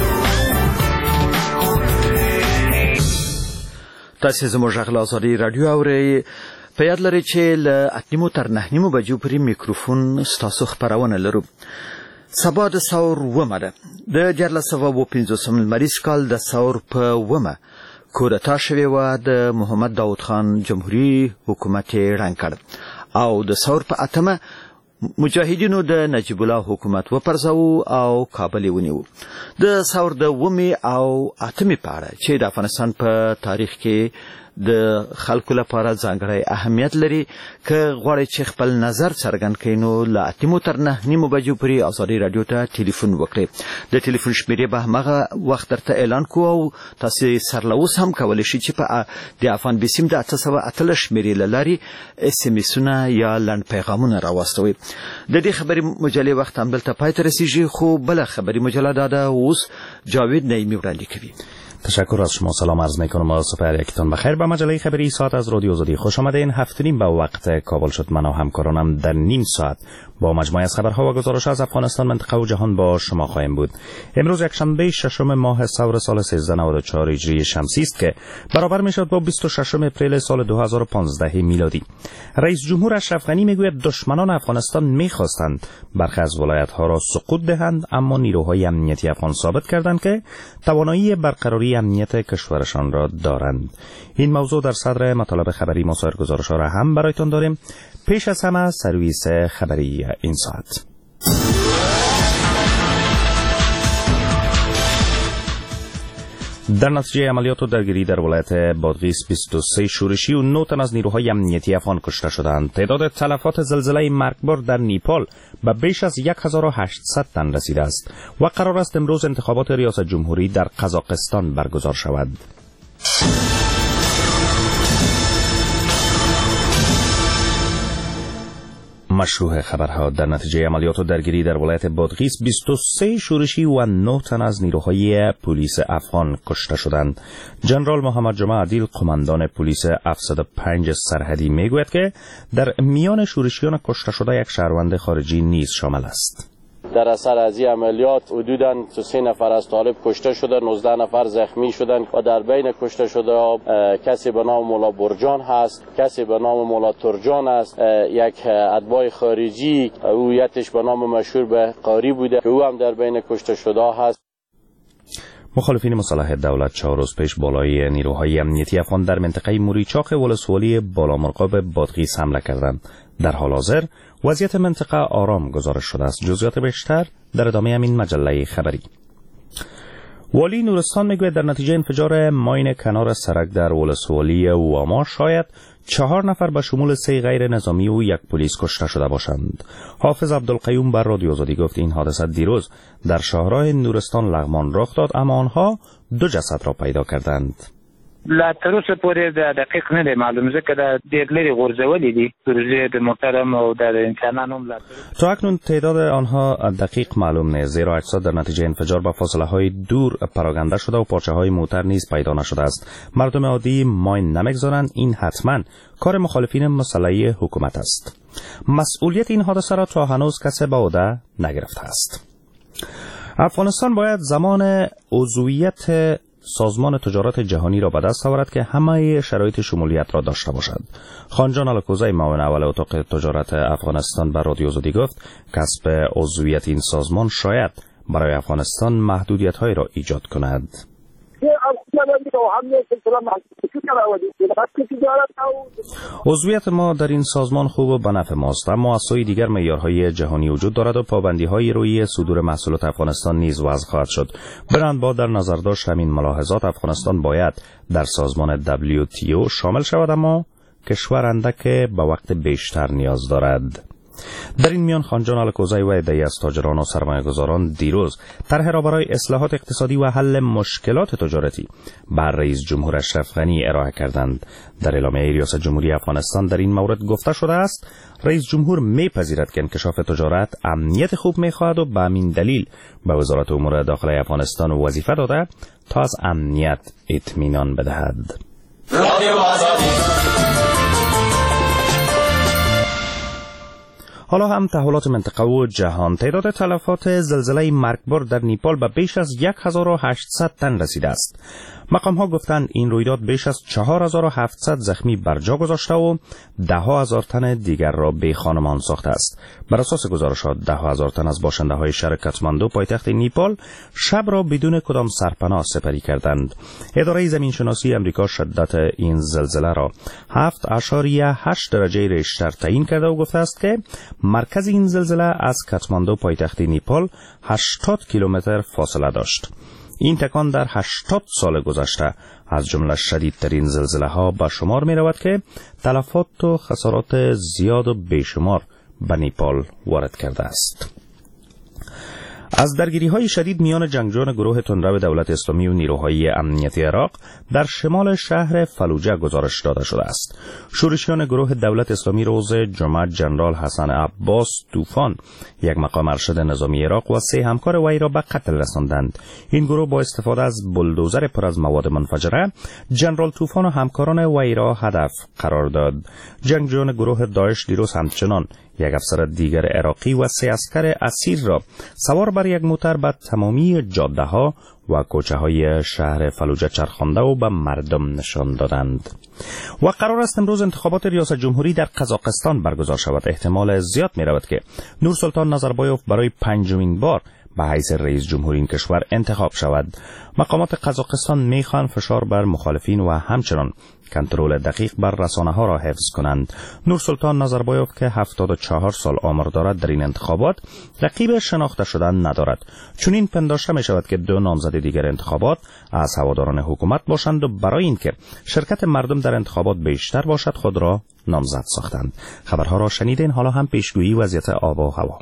تاسې زموږ غږ له ازادۍ راډیو اورئ. په یاد لرئ چې له 8 تر 9 بجو پورې میکروفون ستاسو خپرونه لرو. سبا د ثور 9 ده. د 1450 لمریز کال د ثور په 9 کودتا شوې وه. د محمد داود خان جمهوري حکومت یې ړنګ کړ او د ثور په 8 مجاهدینو د نجیب الله حکومت وپرځاوه او کابل یې ونیو. د ثور د 9 او 8 په اړه چې د افغانستان په تاریخ کې د خلکو لپاره ځانګړی اهمیت لري که غواړئ چې خپل نظر څرګند کړئ نو له 8 تر 9 بجو پورې ازادي رادیو ته ټلیفون وکړئ. د ټلیفون شمیرې به هغه وخت درته اعلان کوو او تاسو سرلوس هم کولی شئ چې په د افغان بیسیم د 818 شمیرې له لارې اس ام اسونه یا لنډ پیغامونه راواستوئ. د دې خبري مجلې وخت هم دلته پای ته رسیږي، خو بل خبري مجله دا اوس جاوید نعیمی وړاندې کوي. تشکر از شما. سلام عرض میکنم و سپر یکتان بخیر. به مجله خبری ساعت از رادیو آزادی خوش آمدین. 7:30 به وقت کابل شد. من و همکارانم در نیم ساعت با مجموعه از خبرها و گزارش از افغانستان، منطقه و جهان با شما خواهیم بود. امروز یکشنبه 6 ماه ثور سال 1394 هجری شمسی است که برابر میشد با 26 اپریل سال 2015 میلادی. رئیس جمهور اشرف غنی میگوید دشمنان افغانستان میخواستند برخی از ولایت‌ها را سقوط دهند، اما نیروهای امنیتی افغان ثابت کردند که توانایی برقراری امنیت کشورشان را دارند. این موضوع در صدر مطالب خبری ما سایر گزارش‌ها را هم برایتان داریم. پیش از همه سرویس خبری این ساعت. در نتیجه عملیات و درگیری در ولایت بادغیس 23 شورشی و 9 تن از نیروهای امنیتی افغان کشته شدند. تعداد تلفات زلزله مرگبار در نیپال به بیش از 1800 تن رسیده است و قرار است امروز انتخابات ریاست جمهوری در قزاقستان برگزار شود. مشروع خبرها. در نتیجه عملیات و درگیری در ولایت بادغیس 23 شورشی و 9 تن از نیروهای پلیس افغان کشته شدند. جنرال محمد جمعه عدیل قماندان پلیس 705 سرحدی میگوید که در میان شورشیان کشته شده یک شهروند خارجی نیز شامل است. در اثر از این عملیات حدوداً 3 نفر از طالب کشته شدند، 19 نفر زخمی شدند و در بین کشته شده کسی به نام مولا برجان هست، کسی به نام مولا ترجان است، یک اتباع خارجی هویتش به نام مشهور به قاری بوده که او هم در بین کشته شده هست. مخالفین مسلح دولت 4 روز پیش بالای نیروهای امنیتی افغان در منطقه موریچاق ولسوالی بالامرغاب بادغیس حمله کردند. در حال حاضر وضعیت منطقه آرام گزارش شده است. جزئیات بیشتر در ادامه همین مجله خبری. والی نورستان میگوید در نتیجه انفجار ماین کنار سرک در ولسوالی واما شاید 4 نفر به شمول 3 غیر نظامی و 1 پلیس کشته شده باشند. حافظ عبدالقیوم بر رادیو آزادی گفت این حادثه دیروز در شاهراه نورستان لغمان رخ داد، اما آنها 2 جسد را پیدا کردند. لا تر اوسه پورې د دقیق نه دی معلوم، ځکه دا ډېر لرې غورځولې دي پروژې د محترم او د انسانانو هم تا اکنون تعداد آنها دقیق معلوم نیست، زیرا اجساد در نتیجه انفجار به فاصله های دور پراکنده شده و پارچه های موتر نیز پیدا نشده است. مردم عادی ماین نمیگذارند، این حتما کار مخالفین مسلح حکومت است. مسئولیت این حادثه را تا هنوز کسی به عهده نگرفته است. افغانستان باید زمان عضویت سازمان تجارت جهانی را به دست آورد که همه شرایط شمولیت را داشته باشد. خانجان الکوزی معاون اول اتاق تجارت افغانستان بر رادیو آزادی گفت کسب عضویت این سازمان شاید برای افغانستان محدودیت‌هایی را ایجاد کند. عضویت ما در این سازمان خوب و به نفع ماست، اما از سوی دیگر معیارهای جهانی وجود دارد و پابندی‌های روی صدور محصولات افغانستان نیز وضع خواهد شد. بنابراین با در نظر داشت همین ملاحظات افغانستان باید در سازمان WTO شامل شود، اما کشور اندک به وقت بیشتر نیاز دارد. در این میان خانجان الکوزی و عده‌ای از تاجران و سرمایه‌گذاران دیروز طرح را برای اصلاحات اقتصادی و حل مشکلات تجارتی بر رئیس جمهور اشرف غنی ارائه کردند. در اعلامیه ریاست جمهوری افغانستان در این مورد گفته شده است رئیس جمهور میپذیرد که انکشاف تجارت امنیت خوب میخواهد و به همین دلیل به وزارت امور داخلی افغانستان وظیفه داده تا از امنیت اطمینان بدهد. حالا هم تحولات منطقه و جهان. تعداد تلفات زلزله مرگبار در نیپال به بیش از 1800 تن رسیده است. مقام‌ها گفتند این رویداد بیش از 4700 زخمی بر جا گذاشته و 10,000 تن دیگر را بی خانمان ساخته است. بر اساس گزارشات 10,000 تن از باشنده‌های شهر کاتماندو پایتخت نیپال شب را بدون کدام سرپناه سپری کردند. اداره زمینشناسی امریکا شدت این زلزله را 7.8 درجه ریشتر تعیین کرده و گفته است که مرکز این زلزله از کاتماندو پایتخت نیپال 80 کیلومتر فاصله داشت. این تکان در 80 سال گذشته از جمله شدیدترین زلزله‌ها به شمار می‌رود که تلفات و خسارات زیاد و بیشمار به نیپال وارد کرده است. از درگیری‌های شدید میان جنگجویان گروه تندرو دولت اسلامی و نیروهای امنیتی عراق در شمال شهر فلوجه گزارش داده شده است. شورشیان گروه دولت اسلامی روز جمعه جنرال حسن عباس طوفان، یک مقام ارشد نظامی عراق و 3 همکار وی را به قتل رساندند. این گروه با استفاده از بولدوزر پر از مواد منفجره جنرال طوفان و همکاران وی را هدف قرار داد. جنگجویان گروه داعش دیروز همچنان یک افسر دیگر عراقی و 3 عسکر اسیر را سوار بر یک موتر به تمامی جاده ها و کوچه های شهر فلوجه چرخانده و به مردم نشان دادند. و قرار است امروز انتخابات ریاست جمهوری در قزاقستان برگزار شود. احتمال زیاد می رود که نورسلطان نظربایوف برای 5مین بار به حیث رئیس جمهور این کشور انتخاب شود. مقامات قزاقستان میخوان فشار بر مخالفین و همچنان کنترل دقیق بر رسانه‌ها را حفظ کنند. نورسلطان نظربایوف که 74 سال عمر دارد در این انتخابات رقیب شناخته شدن ندارد. چون این پنداشته می شود که 2 نامزد دیگر انتخابات از هواداران حکومت باشند و برای اینکه شرکت مردم در انتخابات بیشتر باشد خود را نامزد ساختند. خبرها را شنیدین. حالا هم پیشگویی وضعیت آب و هوا.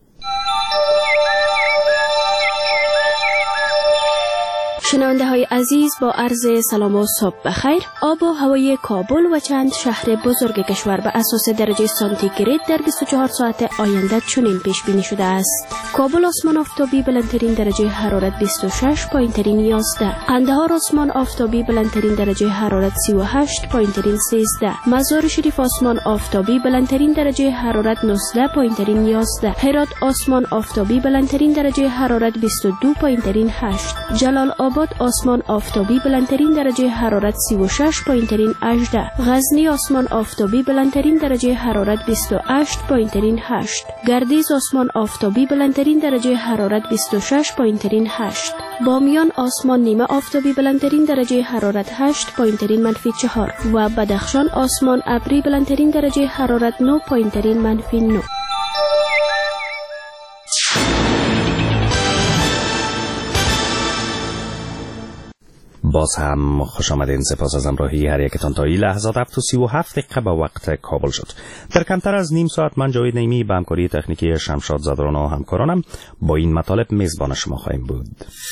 شنونده های عزیز، با عرض سلام و صبح بخیر. آب و هوای کابل و چند شهر بزرگ کشور به اساس درجه سانتیگراد در 24 ساعت آینده چنین پیش بینی شده است: کابل آسمان آفتابی بلندترین درجه حرارت 26، پایینترین 11. قندهار آسمان آفتابی بلندترین درجه حرارت 38، پایینترین 13. مزار شریف آسمان آفتابی بلندترین درجه حرارت 19، پایینترین 11. هرات آسمان آفتابی بلندترین درجه حرارت 22، پایینترین 8. جلال آباد آسمان آفتابی بلندترین درجه حرارت 36، پایینترین 18. غزنی آسمان آفتابی بلندترین درجه حرارت 28، پایینترین 8. گردیز آسمان آفتابی بلندترین درجه حرارت 26، پایینترین 8. بامیان آسمان نیمه آفتابی بلندترین درجه حرارت 8، پایینترین -4 و بدخشان آسمان ابری بلندترین درجه حرارت 9، پایینترین -9. باز هم خوش آمدین. سپاس از همراهی هر یکتان. تا این لحظات 7:37 دقیقه به وقت کابل شد. در کمتر از نیم ساعت من جاوید نعیمی به همکاری تکنیکی شمشاد زدران و همکارانم با این مطالب میزبان شما خواهیم بود.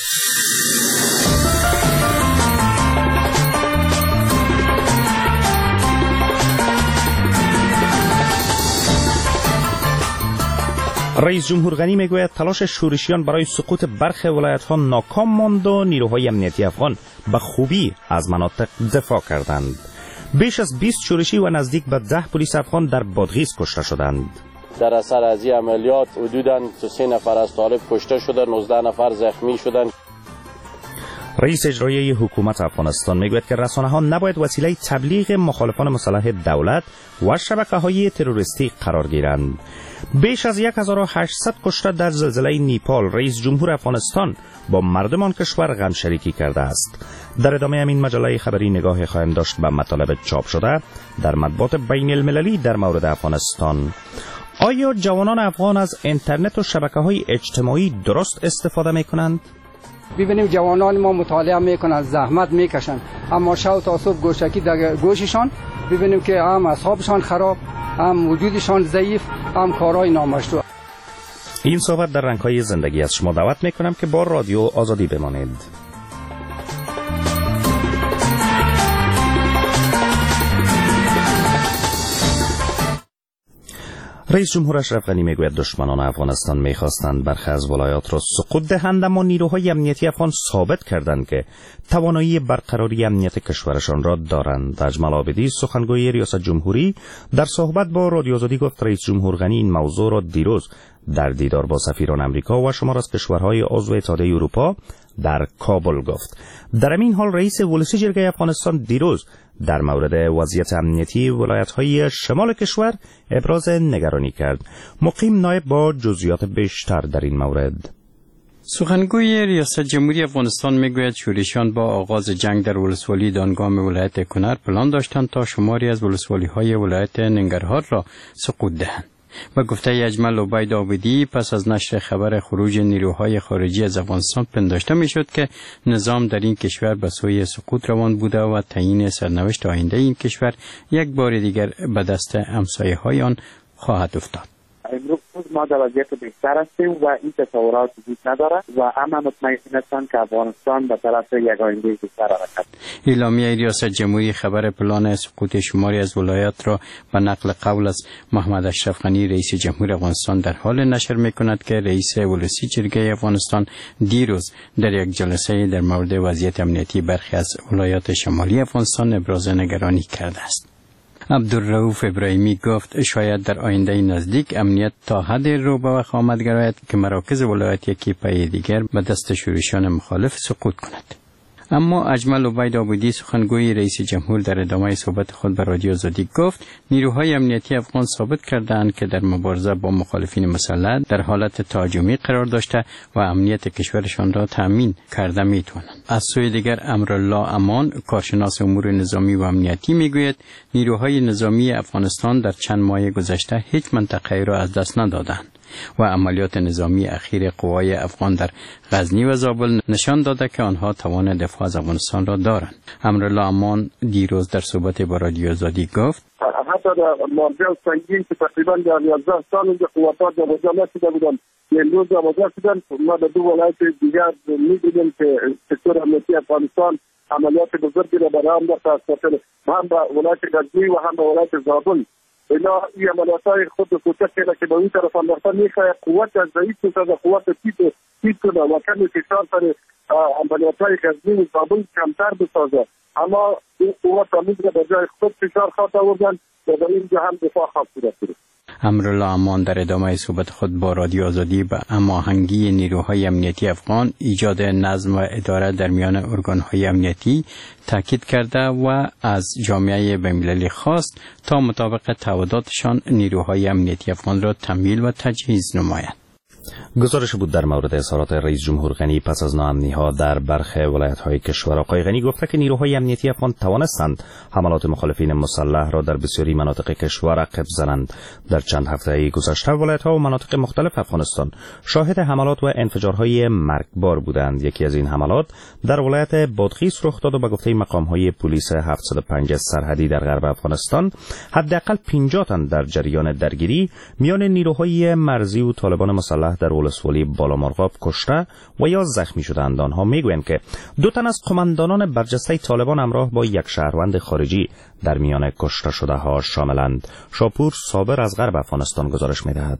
رئیس جمهور غنی میگوید تلاش شورشیان برای سقوط برخی ولایت‌ها ناکام ماند و نیروهای امنیتی افغان به خوبی از مناطق دفاع کردند. بیش از 20 شورشی و نزدیک به 10 پلیس افغان در بادغیس کشته شدند. در اثر از این عملیات حدوداً 3 نفر از طالب کشته شدند، 19 نفر زخمی شدند. رئیس اجرایی حکومت افغانستان میگوید که رسانه‌ها نباید وسیله تبلیغ مخالفان مسلح دولت و شبکه‌های تروریستی قرار گیرند. بیش از 1800 کشته در زلزله نیپال. رئیس جمهور افغانستان با مردم آن کشور غم شریکی کرده است. در ادامه همین مجله خبری نگاه خواهیم داشت به مطالب چاپ شده در مطبوعات بین المللی در مورد افغانستان. آیا جوانان افغان از اینترنت و شبکه‌های اجتماعی درست استفاده می‌کنند؟ ببینیم جوانان ما مطالعه میکنند، زحمت میکشند، اما شب تا صبح گوشکی در گوششان ببینیم که هم اصحابشان خراب، هم وجودشان ضعیف، هم کارهای نامشروع. این صحبت در رنگ‌های زندگی از شما دعوت میکنم که با رادیو آزادی بمانید. رئیس جمهور اشرف غنی میگوید دشمنان افغانستان میخواستند برخی از ولایات را سقوط دهند، اما نیروهای امنیتی افغان ثابت کردند که توانایی برقراری امنیت کشورشان را دارند. اجمل عابدی سخنگوی ریاست جمهوری در صحبت با رادیو آزادی گفت رئیس جمهور غنی این موضوع را دیروز در دیدار با سفیران امریکا و شمار از کشورهای عضو اتحادیه اروپا در کابل گفت. در این حال رئیس ولسی جرگه افغانستان دیروز در مورد وضعیت امنیتی ولایت‌های شمال کشور ابراز نگرانی کرد. مقیم نایب با جزئیات بیشتر در این مورد. سخنگوی ریاست جمهوری افغانستان میگوید شورشیان با آغاز جنگ در ولسوالی دانگام ولایت کنر پلان داشتند تا شماری از ولسوالی‌های ولایت ننگرهار را سقوط دهند. به گفته اجمل عبید عابدی پس از نشر خبر خروج نیروهای خارجی از افغانستان پنداشته میشد که نظام در این کشور به سوی سقوط روان بوده و تعیین سرنوشت آینده این کشور یک بار دیگر به دست همسایه‌های آن خواهد افتاد. امروز ما در وضعیت بهتر هستیم و این تصورات وجود نداره و اما مطمئن هستم که افغانستان به طرف یک آینده بهتر حرکت. اعلامیه ریاست جمهوری خبر پلان سقوط شماری از ولایات را به نقل قول از محمد اشرف غنی رئیس جمهور افغانستان در حال نشر می‌کند که رئیس ولسی جرگه افغانستان دیروز در یک جلسه در مورد وضعیت امنیتی برخی از ولایات شمالی افغانستان ابراز نگرانی کرده است. عبدالرؤوف ابراهیمی گفت شاید در آینده نزدیک امنیت تا حد رو به وقت آمد گراید که مراکز ولایت یکی پای دیگر به دست شورشیان مخالف سقوط کند. اما اجمل عبید عابدی سخنگوی رئیس جمهور در ادامه صحبت خود به رادیو آزادی گفت نیروهای امنیتی افغان ثابت کردند که در مبارزه با مخالفین مسلح در حالت تهاجمی قرار داشته و امنیت کشورشان را تامین کرده میتوانند. از سوی دیگر امرالله امان کارشناس امور نظامی و امنیتی میگوید نیروهای نظامی افغانستان در چند ماه گذشته هیچ منطقه‌ای را از دست ندادند و عملیات نظامی اخیر قوای افغان در غزنی و زابل نشان داده که آنها توان دفاع از افغانستان را دارند. امرالله امان دیروز در صحبت با رادیو آزادی گفت حتی در مارجه سنگین که تقریبا در 11 سال اینجا قوات جابجا نشده بودن امروز جابجا شدن. ما در دو ولایت دیگر می‌بینیم که سکتور امنیتی افغانستان عملیات بزرگی را برای هم داشته است، هم به ولایت غزنی و هم به ولایت زابل. اینا این عملیات‌های خود کوچک که به این طرف انداختن می‌خواهد قوت از ضعیف بسازه، قوت تیز کنه و کمی فشار سر عملیات‌های غزنی و زابل کمتر بسازه. اما این قوت امید را به جای خود فشار خواهد آوردن و در اینجا هم دفاع خواهد شد. امرالله امان در ادامه صحبت خود با رادیو آزادی به هماهنگی نیروهای امنیتی افغان، ایجاد نظم و اداره در میان ارگان‌های امنیتی تاکید کرده و از جامعه بین‌المللی خواست تا مطابق تعهداتشان نیروهای امنیتی افغان را تمویل و تجهیز نمایند. گزارش بود در مورد اظهارات رئیس جمهور غنی پس از ناامنی‌ها در برخی ولایت‌های کشور. آقای غنی گفته که نیروهای امنیتی افغان توانستند حملات مخالفین مسلح را در بسیاری مناطق کشور عقب زنند. در چند هفته گذشته ولایت‌ها و مناطق مختلف افغانستان شاهد حملات و انفجارهای مرگبار بودند. یکی از این حملات در ولایت بادغیس رخ داد و به گفته مقام‌های پلیس 705 سرحدی در غرب افغانستان حداقل 50 تن در جریان درگیری میان نیروهای مرزی و طالبان مسلح در ولسوالی بالامرغاب کشته و یا زخمی شدند. آنها میگویند که 2 تن از قماندانان برجسته طالبان همراه با یک شهروند خارجی در میان کشته شده ها شاملند. شاپور صابر از غرب افغانستان گزارش میدهد.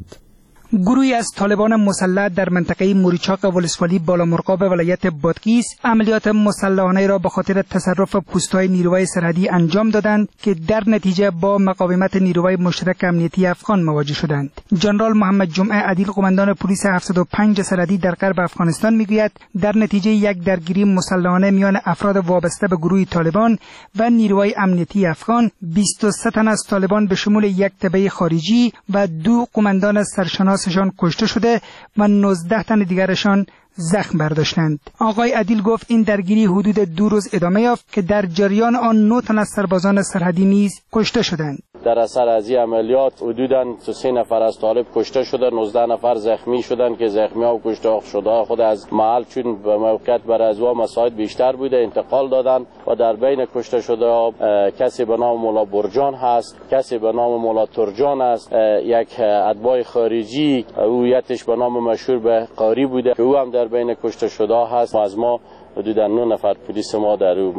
گروهی از طالبان مسلح در منطقه موریچاق ولسوالی بالامرغاب ولایت بادغیس عملیات مسلحانه را به خاطر تصرف پوست‌های نیروهای سرحدی انجام دادند که در نتیجه با مقاومت نیروهای مشترک امنیتی افغان مواجه شدند. ژنرال محمد جمعه عدیل قماندان پلیس 705 سرحدی در غرب افغانستان میگوید در نتیجه یک درگیری مسلحانه میان افراد وابسته به گروه طالبان و نیروهای امنیتی افغان 23 تن از طالبان به شمول یک تبع خارجی و 2 قماندان سرشناس کشته شده و 19 تن دیگرشان زخم برداشتند. آقای عدیل گفت این درگیری حدود 2 روز ادامه یافت که در جریان آن 9 تن از سربازان سرحدی نیز کشته شدند. در اثر از این عملیات حدوداً 3 نفر از طالب کشته شده، 19 نفر زخمی شدند که زخمی‌ها و کشته شده خود از محل چون به موقعیت بر از مساعد بیشتر بوده انتقال دادند و در بین کشته شده کسی به نام مولا برجان هست، کسی به نام مولا ترجان است، یک اتباع خارجی هویتش به نام مشهور به قاری بوده که او هم در بین کشته شده هست. از ما حدوداً 9 نفر پلیس ما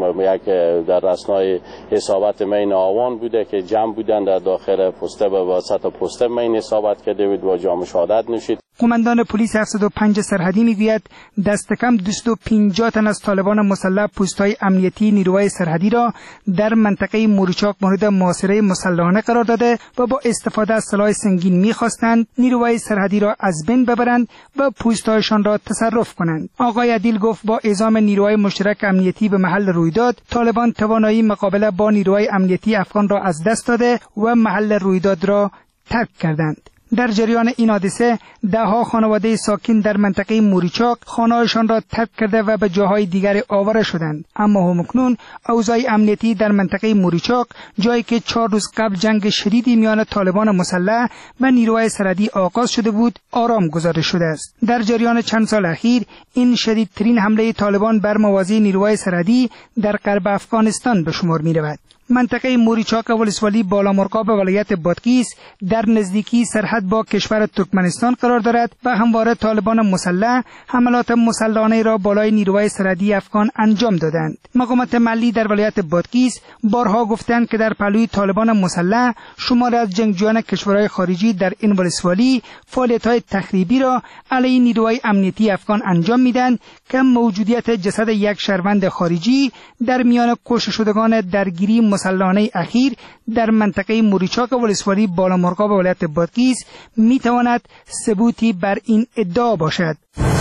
در اسنای حسابت مین آوان بوده که جمع بودن در داخل پسته به واسطه پسته مین حسابت کرده بود و جام شهادت نشید. قماندان پلیس 705 سرحدی میگوید دست کم 250 تن از طالبان مسلح پست‌های امنیتی نیروهای سرحدی را در منطقه موریچاق مورد محاصره مسلحانه قرار داده و با استفاده از سلاح سنگین می‌خواستند نیروهای سرحدی را از بین ببرند و پست‌هایشان را تصرف کنند. آقای عدیل گفت با اعزام نیروهای مشترک امنیتی به محل رویداد طالبان توانایی مقابله با نیروهای امنیتی افغان را از دست داده و محل رویداد را ترک کردند. در جریان این حادثه دهها خانواده ساکن در منطقه موریچاک خانه‌هایشان را ترک کرده و به جاهای دیگر آواره شدند. اما همکنون اوضاع امنیتی در منطقه موریچاک، جایی که 4 روز قبل جنگ شدیدی میان طالبان مسلح و نیروهای سرحدی آغاز شده بود، آرام گزارش شده است. در جریان چند سال اخیر این شدیدترین حمله طالبان بر موازی نیروهای سرحدی در غرب افغانستان به شمار می‌رود. منطقه موریچاک ولسوالی بالامرغاب ولایت بادغیس در نزدیکی سرحد با کشور ترکمنستان قرار دارد و همواره طالبان مسلح حملات مسلحانه را بالای نیروهای سرحدی افغان انجام دادند. مقامات محلی در ولایت بادغیس بارها گفتند که در پهلوی طالبان مسلح شماری از جنگجویان کشورهای خارجی در این ولسوالی فعالیت‌های تخریبی را علیه نیروهای امنیتی افغان انجام میدهند که موجودیت جسد یک شهروند خارجی در میان کشته شدگان درگیری مسلحانه اخیر در منطقه موریچاک ولسوالی بالامرغاب ولایت بادغیس میتواند ثبوتی بر این ادعا باشد.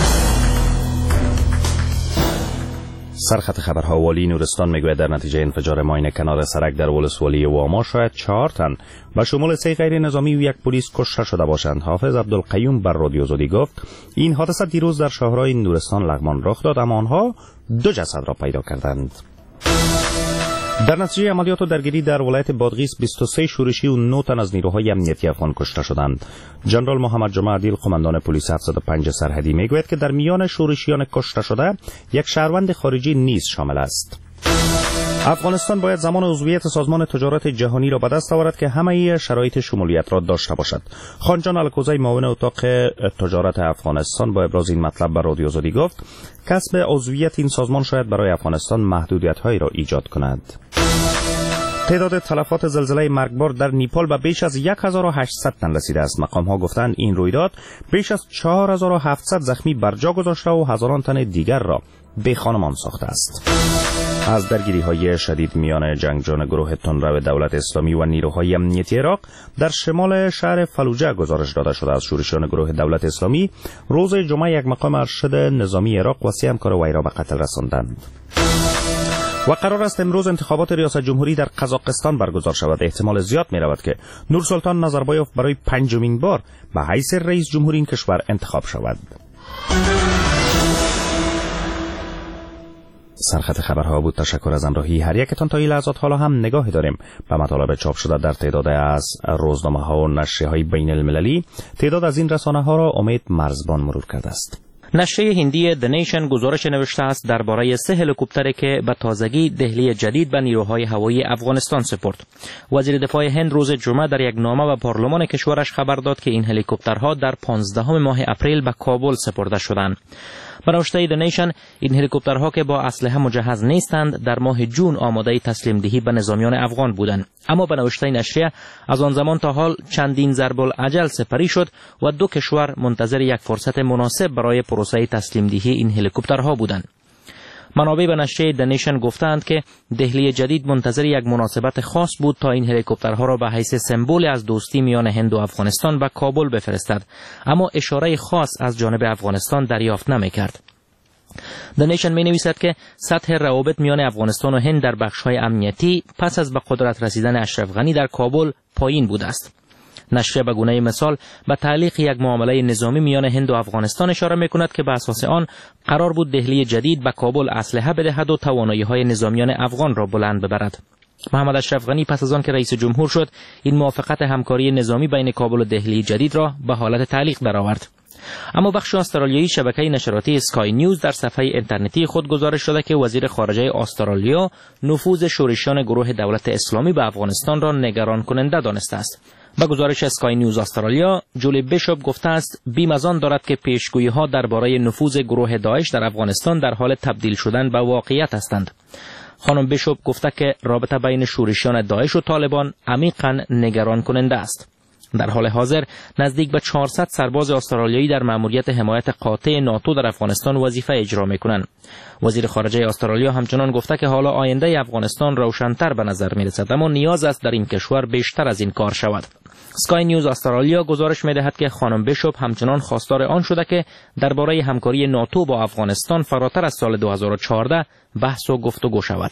سرخط خبرها والی نورستان میگوید در نتیجه انفجار ماین کنار سرک در ولسوالی واما شاید 4 تن به شمول 3 غیر نظامی و 1 پلیس کشته شده باشند. حافظ عبدالقیوم بر رادیو زودی گفت این حادثه دیروز در شهرهای نورستان لغمان رخ داد، اما آنها 2 جسد را پیدا کردند. در نتیجه عملیات و درگیری در ولایت بادغیس 23 شورشی و 9 تن از نیروهای امنیتی افغان کشته شدند. جنرال محمد جمعه عدیل قماندان پلیس 705 سرحدی میگوید که در میان شورشیان کشته شده 1 شهروند خارجی نیز شامل است. افغانستان باید زمان عضویت سازمان تجارت جهانی را به دست آورد که همه شرایط شمولیت را داشته باشد. خانجان الکوزی معاون اتاق تجارت افغانستان با ابراز این مطلب به رادیو زودی گفت کسب عضویت این سازمان شاید برای افغانستان محدودیت‌هایی را ایجاد کند. تعداد تلفات زلزله مرگبار در نیپال به بیش از 1800 تن رسیده است. مقام‌ها گفتند این رویداد بیش از 4700 زخمی بر جا گذاشته و هزاران تن دیگر را بی‌خانمان ساخته است. از درگیری‌های شدید میان جنگجویان گروه تندرو دولت اسلامی و نیروهای امنیتی عراق در شمال شهر فلوجه گزارش داده شده است. شورشیان گروه دولت اسلامی روز جمعه 1 مقام ارشد نظامی عراق و 3 همکار وی را به قتل رساندند. و قرار است امروز انتخابات ریاست جمهوری در قزاقستان برگزار شود. احتمال زیاد می رود که نورسلطان نظربایوف برای 5مین بار به حیث رئیس جمهوری این کشور انتخاب شود. سرخط خبرها بود. تشکر از همراهی هر یکتان. تا این لحظات حالا هم نگاهی داریم به مطالب چاپ شده در تعداد از روزنامه‌ها و نشریه‌های بین المللی. تعداد از این رسانه‌ها را امید مرزبان مرور کرده است. نشریه هندی The Nation گزارش نوشته است درباره 3 هلیکوپتری که به تازگی دهلی جدید به نیروهای هوایی افغانستان سپرد. وزیر دفاع هند روز جمعه در یک نامه به پارلمان کشورش خبر داد که این هلیکوپترها در 15 ماه اپریل به کابل سپرده شدند. به نوشته The Nation این هلیکوپترها که با اسلحه مجهز نیستند در ماه جون آماده تسلیم دهی به نظامیان افغان بودند، اما به نوشته نشریه از آن زمان تا حال چندین ضرب الاجل سپری شد و 2 کشور منتظر یک فرصت مناسب برای پروسه تسلیم دهی این هلیکوپترها بودند. منابع به نشریه The Nation گفتند که دهلی جدید منتظر یک مناسبت خاص بود تا این هلیکوپترها را به حیث سمبل از دوستی میان هند و افغانستان به کابل بفرستد، اما اشاره خاص از جانب افغانستان دریافت نمی‌کرد. The Nation می‌نویسد که سطح روابط میان افغانستان و هند در بخش‌های امنیتی پس از به قدرت رسیدن اشرف غنی در کابل پایین بوده است. نشریه به گونه مثال به تعلیق یک معامله نظامی میان هند و افغانستان اشاره می‌کند که به اساس آن قرار بود دهلی جدید به کابل اسلحه بدهد و توانایی‌های نظامیان افغان را بلند ببرد. محمد اشرف غنی پس از آن که رئیس جمهور شد این موافقت همکاری نظامی بین کابل و دهلی جدید را به حالت تعلیق درآورد. اما بخش استرالیایی شبکه نشراتی اسکای نیوز در صفحه اینترنتی خود گزارش داده که وزیر خارجه استرالیا نفوذ شورشیان گروه دولت اسلامی به افغانستان را نگران کننده دانسته است. با گزارش اسکای نیوز استرالیا، جولی بیشوپ گفته است بیم از آن دارد که پیشگویی‌ها درباره نفوذ گروه داعش در افغانستان در حال تبدیل شدن به واقعیت هستند. خانم بیشوپ گفته که رابطه بین شورشیان داعش و طالبان عمیقاً نگران کننده است. در حال حاضر نزدیک به 400 سرباز استرالیایی در مأموریت حمایت قاطع ناتو در افغانستان وظیفه اجرا می‌کنند. وزیر خارجه استرالیا همچنان گفته که حالا آینده افغانستان روشن‌تر به نظر می‌رسد، اما نیاز است در این کشور بیشتر از این کار شود. اسکای نیوز استرالیا گزارش می‌دهد که خانم بیشوپ همچنان خواستار آن شده که درباره همکاری ناتو با افغانستان فراتر از سال 2014 بحث و گفتگو شود.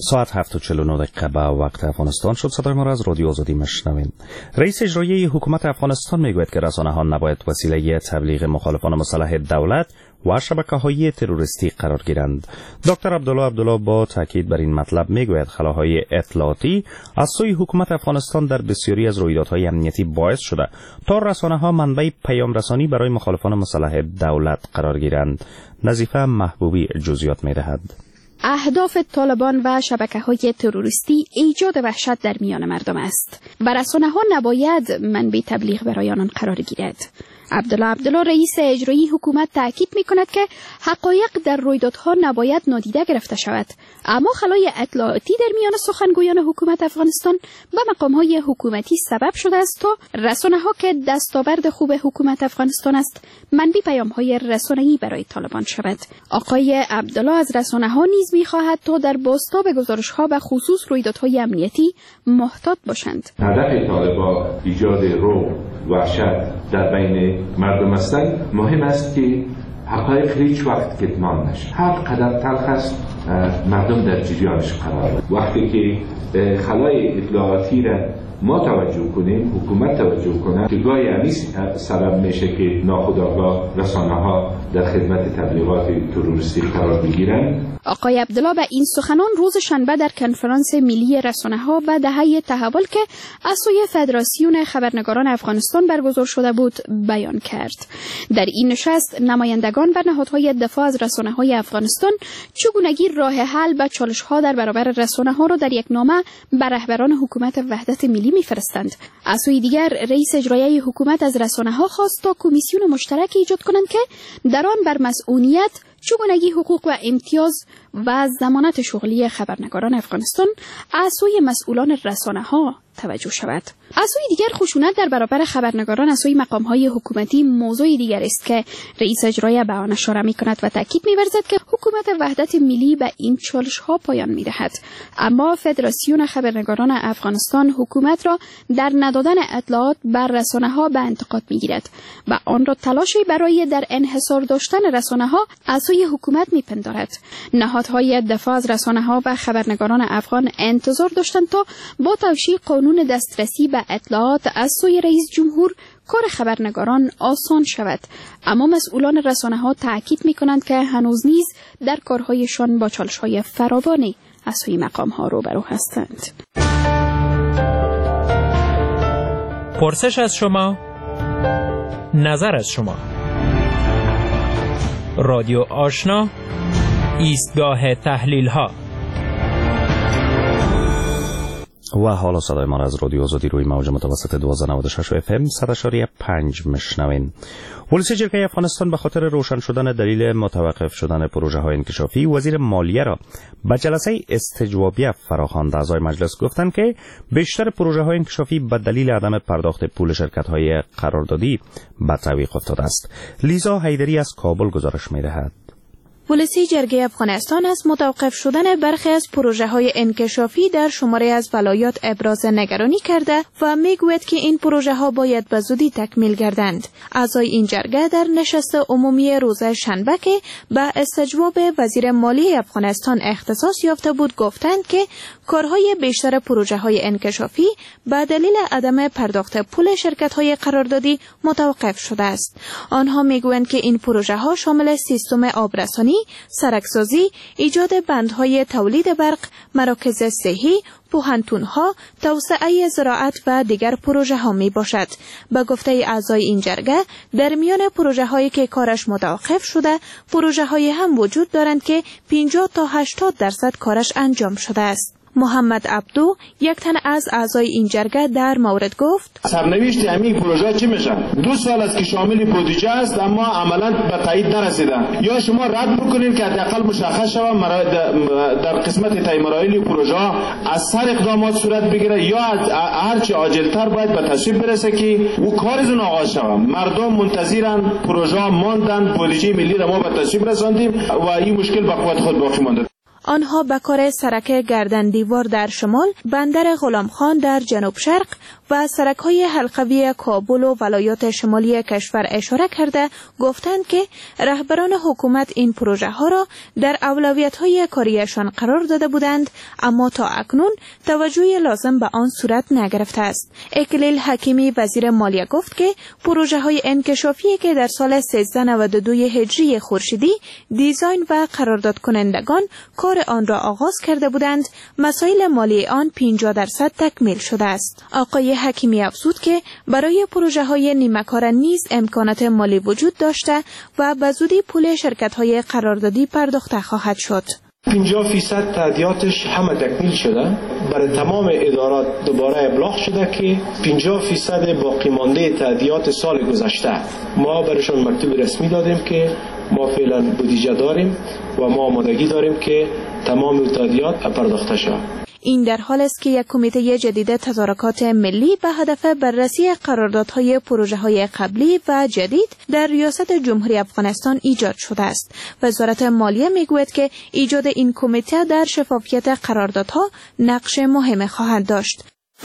ساعت 7:49 به وقت افغانستان شد. صدای ما را از رادیو آزادی میشنوید. رئیس اجرایی حکومت افغانستان میگوید که رسانه‌ها نباید وسیله تبلیغ مخالفان مسلح دولت و شبکه‌های تروریستی قرار گیرند. دکتر عبدالله با تاکید بر این مطلب میگوید خلاهای اطلاعاتی از سوی حکومت افغانستان در بسیاری از رویدادهای امنیتی باعث شده تا رسانه‌ها منبع پیام رسانی برای مخالفان مسلح دولت قرار گیرند. نظیفه محبوبی جزئیات می‌دهد. اهداف طالبان و شبکه‌های تروریستی ایجاد وحشت در میان مردم است و رسانه‌ها نباید منبع تبلیغ برای آنان قرار گیرد. عبدالله رئیس اجرایی حکومت تاکید می‌کند که حقایق در رویدادها نباید نادیده گرفته شود، اما خلای اطلاعاتی در میان سخنگویان حکومت افغانستان و مقام‌های حکومتی سبب شده است تا رسانه‌ها که دستاورد خوب حکومت افغانستان است منبع پیام‌های رسانه‌ای برای طالبان شود. آقای عبدالله از رسانه‌ها نیز می‌خواهد تا در بازتاب گزارش‌ها و خصوص رویدادهای امنیتی محتاط باشند. هدف طالبان ایجاد رعب و وحشت در بین مردم هستند. مهم است که حقایق هیچ وقت کتمان نشه. هر قدر تلخ است مردم در جریانش قرار دارند. وقتی که خلای اطلاعاتی را ما توجه کنیم، حکومت توجه کنه، که گاهی همین سبب میشه که ناخودآگاه رسانه‌ها در خدمت تبلیغات تروریستی قرار بگیرند. آقای عبدالله به این سخنان روز شنبه در کنفرانس ملی رسانه‌ها و دهه تحول که از سوی فدراسیون خبرنگاران افغانستان برگزار شده بود بیان کرد. در این نشست نمایندگان و نهادهای دفاع از رسانه‌های افغانستان چگونگی راه حل به چالش‌ها در برابر رسانه‌ها را در یک نامه به رهبران حکومت وحدت ملی می‌فرستند. از سوی دیگر رئیس اجرایی حکومت از رسانه‌ها خواست تا کمیسیون مشترک ایجاد کنند که در آن بر مسئولیت، چگونگی حقوق و امتیاز و ضمانت شغلی خبرنگاران افغانستان از سوی مسئولان رسانه‌ها توجه شود. از سوی دیگر خشونت در برابر خبرنگاران از سوی مقام‌های حکومتی موضوع دیگر است که رئیس اجرایی به آن اشاره می‌کند و تاکید می‌ورزد که حکومت وحدت ملی به این چالش‌ها پایان می‌دهد، اما فدراسیون خبرنگاران افغانستان حکومت را در ندادن اطلاعات بر رسانه‌ها به انتقاد می‌گیرد و آن را تلاشی برای در انحصار داشتن رسانه‌ها از سوی حکومت می‌پندارد. نهادهای دفاع از رسانه‌ها و خبرنگاران افغان انتظار داشتند تا با توشیح قانون دسترسی به اطلاعات از سوی رئیس جمهور کار خبرنگاران آسان شود، اما مسئولان رسانه‌ها تاکید می‌کنند که هنوز نیز در کارهایشان با چالش‌های فراوانی از سوی مقام‌ها روبرو هستند. پرسش از شما، نظر از شما. رادیو آشنا، ایستگاه تحلیل‌ها. و حالا صدای ما را از رادیو آزادی روی موج متوسط 1296 FM 100.5 میشنوین. ولسی جرگه افغانستان به خاطر روشن شدن دلیل متوقف شدن پروژه های انکشافی وزیر مالیه را به جلسه استجوابیه فراخواند. اعضای مجلس گفتند که بیشتر پروژه های انکشافی به دلیل عدم پرداخت پول شرکت های قراردادی به تعویق افتاده است. لیزا حیدری از کابل گزارش می‌دهد. ولسی جرگه افغانستان از متوقف شدن برخی از پروژه‌های انکشافی در شماره از ولایات ابراز نگرانی کرده و میگوید که این پروژه‌ها باید به زودی تکمیل گردند. اعضای این جرگه در نشست عمومی روز شنبه که به استجواب وزیر مالیه افغانستان اختصاص یافته بود گفتند که کارهای بیشتر پروژه‌های انکشافی به دلیل عدم پرداخت پول شرکت‌های قراردادی متوقف شده است. آنها میگویند که این پروژه‌ها شامل سیستم آبرسانی، سرکسازی، ایجاد بندهای تولید برق، مراکز صحی، پوهنتون‌ها، توسعه زراعت و دیگر پروژه‌ها میباشد. به گفته اعضای این جرگه در میان پروژه‌هایی که کارش متوقف شده، پروژه‌های هم وجود دارند که 50 تا 80% کارش انجام شده است. محمد عبدو یک تن از اعضای این جرگه در مورد گفت سرنوشت همین پروژه چی میشه؟ 2 سال است که شامل بودجه است اما عملا به تایید نرسیده. یا شما رد بکنید که حداقل مشخص شود در قسمت تای مراحل پروژه از سر اقدامات صورت بگیره، یا هرچی عاجلتر باید به تصویب برسه که او کارشون آغاز شود. مردم منتظرن، پروژه ماندن، بودجه ملی را ما به تصویب رساندیم و این مشکل به قوت خود باقی مانده. آنها به کار سرک گردن دیوار در شمال، بندر غلامخان در جنوب شرق و سرک‌های حلقوی کابل و ولایات شمالی کشور اشاره کرده گفتند که رهبران حکومت این پروژه ها را در اولویت‌های کاریشان قرار داده بودند، اما تا اکنون توجه لازم به آن صورت نگرفته است. اکلیل حکیمی وزیر مالیه گفت که پروژه های انکشافی که در سال 1392 هجری خورشیدی دیزاین و قرارداد کنندگان کار آن را آغاز کرده بودند، مسائل مالی آن 50% تکمیل شده است. آقای حکیمی افزود که برای پروژه های نیمه کار نیز امکانات مالی وجود داشته و به زودی پول شرکت های قراردادی پرداخته خواهد شد. 50% تادیاتش همه تکمیل شده. برای تمام ادارات دوباره ابلاغ شده که 50% باقی مانده تادیات سال گذشته ما برشان مکتوب رسمی دادیم که ما فعلا بودجه داریم و ما آمادگی داریم که تمام تادیات پرداخته شود. این در حال است که یک کمیته جدید تدارکات ملی به هدف بررسی قراردادهای پروژه‌های قبلی و جدید در ریاست جمهوری افغانستان ایجاد شده است. وزارت مالیه میگوید که ایجاد این کمیته در شفافیت قراردادها نقش مهم خواهد داشت.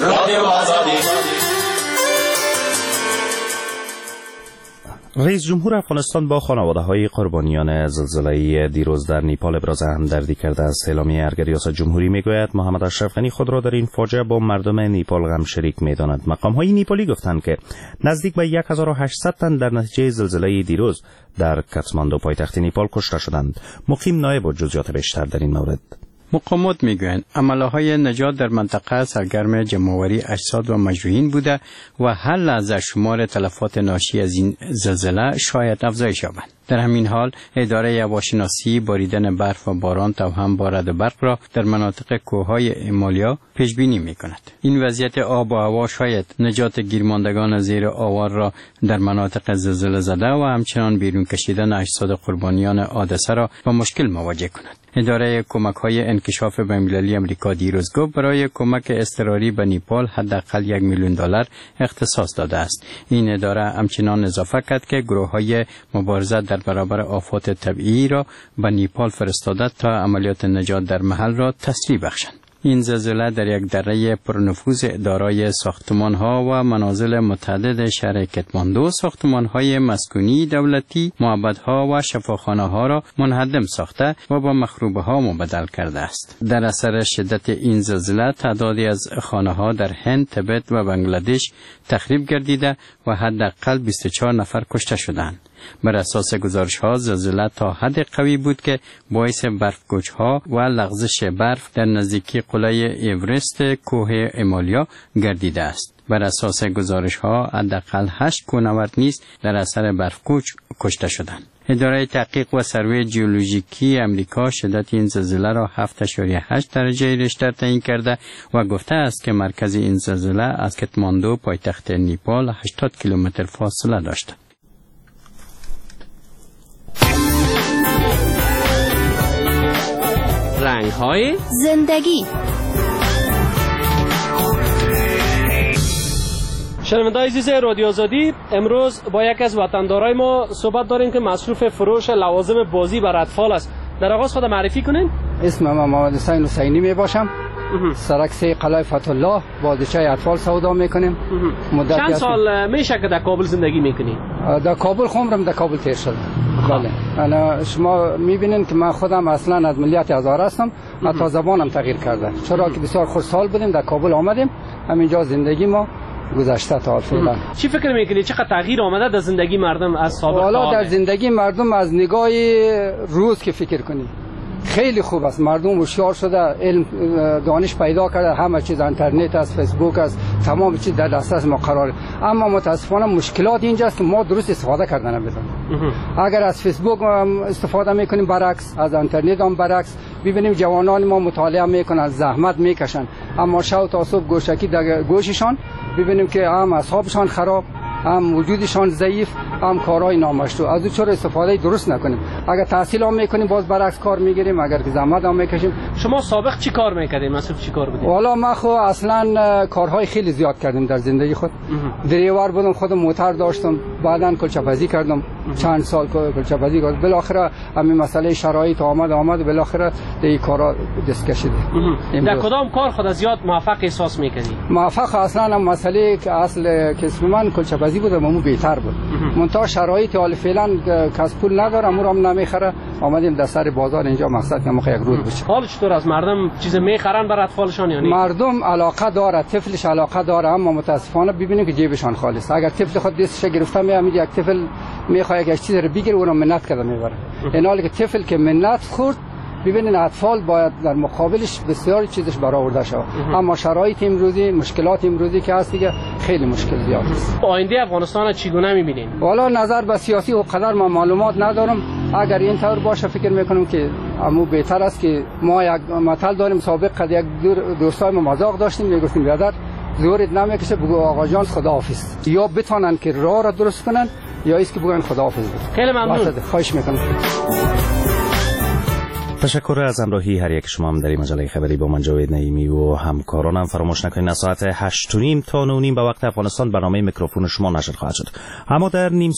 رئیس جمهور افغانستان با خانواده‌های قربانیان زلزله دیروز در نیپال ابراز همدردی کرده است. اعلامیه ارگ ریاست جمهوری میگوید محمد اشرف غنی خود را در این فاجعه با مردم نیپال غم شریک می‌داند. مقام‌های نیپالی گفتند که نزدیک به 1800 تن در نتیجه زلزله دیروز در کاتماندو پایتخت نیپال کشته شدند. مقیم نایب و جزئیات بیشتر در این مورد. مقامات میگویند عمله‌های نجات در منطقه سرگرم جمع‌آوری اجساد و مجروحین بوده و هر لحظه شمار تلفات ناشی از این زلزله شاید افزایش یابد. در همین حال اداره هواشناسی باریدن برف و باران توهم با رعد برق را در مناطق کوههای ایمالیا پیش بینی می‌کند. این وضعیت آب و هوا شاید نجات گیرماندگان زیر آوار را در مناطق زلزله زده و همچنان بیرون کشیدن اجساد قربانیان حادثه را با مشکل مواجه کند. اداره کمک‌های انکشاف بین‌المللی آمریکا دیروز گفت برای کمک اضطراری به نیپال حداقل $1 میلیون اختصاص داده است. این اداره همچنان اضافه کرد که گروه‌های مبارزه در برابر آفات طبیعی را به نیپال فرستاده تا عملیات نجات در محل را تسریع بخشند. این زلزله در یک دره پرنفوذ دارای ساختمان‌ها و منازل متعدد شهر کاتماندو ساختمان‌های مسکونی دولتی، معبدها و شفاخانه‌ها را منهدم ساخته و به مخروبه‌ها مبدل کرده است. در اثر شدت این زلزله تعدادی از خانه‌ها در هند، تبت و بنگلادش تخریب گردیده و حداقل 24 نفر کشته شدند. بر اساس گزارش‌ها زلزله تا حد قوی بود که باعث برفگوچ‌ها و لغزش برف در نزدیکی قله اورست کوه ایمالیا گردیده است. بر اساس گزارش‌ها حداقل 8 کوهنورد نیز در اثر برفگوچ کشته شدند. اداره تحقیق و سروی ژئولوژیکی امریکا شدت این زلزله را 7.8 درجه ریشتر تعیین کرده و گفته است که مرکز این زلزله از کاتماندو پایتخت نیپال 80 کیلومتر فاصله داشت. رنگ‌های زندگی. شنونده‌های عزیز رادیو آزادی، امروز با یک از وطندارای ما صحبت داریم که مصروف فروش لوازم بازی بر اطفال است. در آغاز خود معرفی کنین. اسم من محمد حسین حسینی می باشم. سرک 3 قلعه فتح الله بازیچه اطفال سودا میکنیم. چند سال میشه که در کابل زندگی میکنی؟ در کابل عمرم در کابل تیر شده. بله. انا شما میبینین که من خودم اصلا از ملیت هزار هستم، حتی زبانم تغییر کرده. چرا که بسیار خوشحال بودیم در کابل آمدیم، همینجا زندگی ما گذشته تا فعلا. چی فکر میکنی چقدر تغییر آمده در زندگی مردم از سابق؟ والا در زندگی مردم از نگاه روز که فکر کنی خیلی خوب است. مردم هوشیار شده، علم دانش پیدا کرده، همه چیز اینترنت است، فیسبوک است، تمام چیز در دسترس ما قرار. اما متاسفانه مشکلات اینجاست که ما درست استفاده کردن نمی‌دونیم. اگر از فیسبوک استفاده میکنیم برعکس، از اینترنت هم برعکس، ببینیم جوانان ما مطالعه میکنن، زحمت میکشن، اما شب تا صبح گوشکی در گوششان ببینیم که هم اعصابشان خراب، هم وجودشان ضعیف، هم کارهای نامشروع. از او چرا استفاده درست نکنیم؟ اگر تحصیل هم میکنیم باز برعکس کار میگیریم، اگر که زحمت هم میکشیم. شما سابق چی کار میکردید؟ مثلا چی کار بودید؟ والا ما خو اصلا کارهای خیلی زیاد کردیم در زندگی خود. دریور بودم، خودم موتر داشتم، بعداً کلچه‌بازی کردم. چند سال کلچه بازی کرد، بالاخره همین مسئله شرایط آمد بالاخره این کارا دست کشیده. در کدام کار خود زیاد موفق احساس میکنی؟ موفق اصلا مسئله که اصل کسب من کلچه بازی بود، مو بهتر بود. منتها شرایط حال فعلا کس پول نداره، امور هم نمیخره، آمدیم در سر بازار اینجا مقصد که ما یک روز بشه. حال چطور از مردم چیز میخرن برای اطفالشان یا نه؟ مردم علاقه داره، طفلش علاقه داره، اما متاسفانه ببینیم که جیبشان خالص. اگر طفل خود دستش گرفته میامید یک طفل میخواد یک چیز رو بگیره اونم منت کرده میبره. این حالی که طفل که منت خورد ببینین اطفال باید در مقابلش بسیار چیزش برآورده شود. اما شرایط امروزی، مشکلات امروزی که هست دیگه خیلی مشکل زیاد است. آینده افغانستان چگونه می‌بینین؟ والا نظر به سیاسی و قدر ما معلومات ندارم. اگر این طور باشه فکر میکنم که امو بهتر است که ما یک مثال داریم. سابق یک دوستای ما مذاق داشتیم، میگفتیم برادر زورت نمیکشه بگو آقا جان خداحافظ، یا بتونن که راه را درست کنن یا است که بگن خداحافظ. خیلی ممنون. خواهش میکنم. تشکر از همراهی هر یک شما هم در این مجله خبری با من جاوید نعیمی و همکارانم. فراموش نکنید از ساعت 8:30 تا 9:30 به وقت افغانستان برنامه میکروفون شما نشر خواهد شد. اما در نیم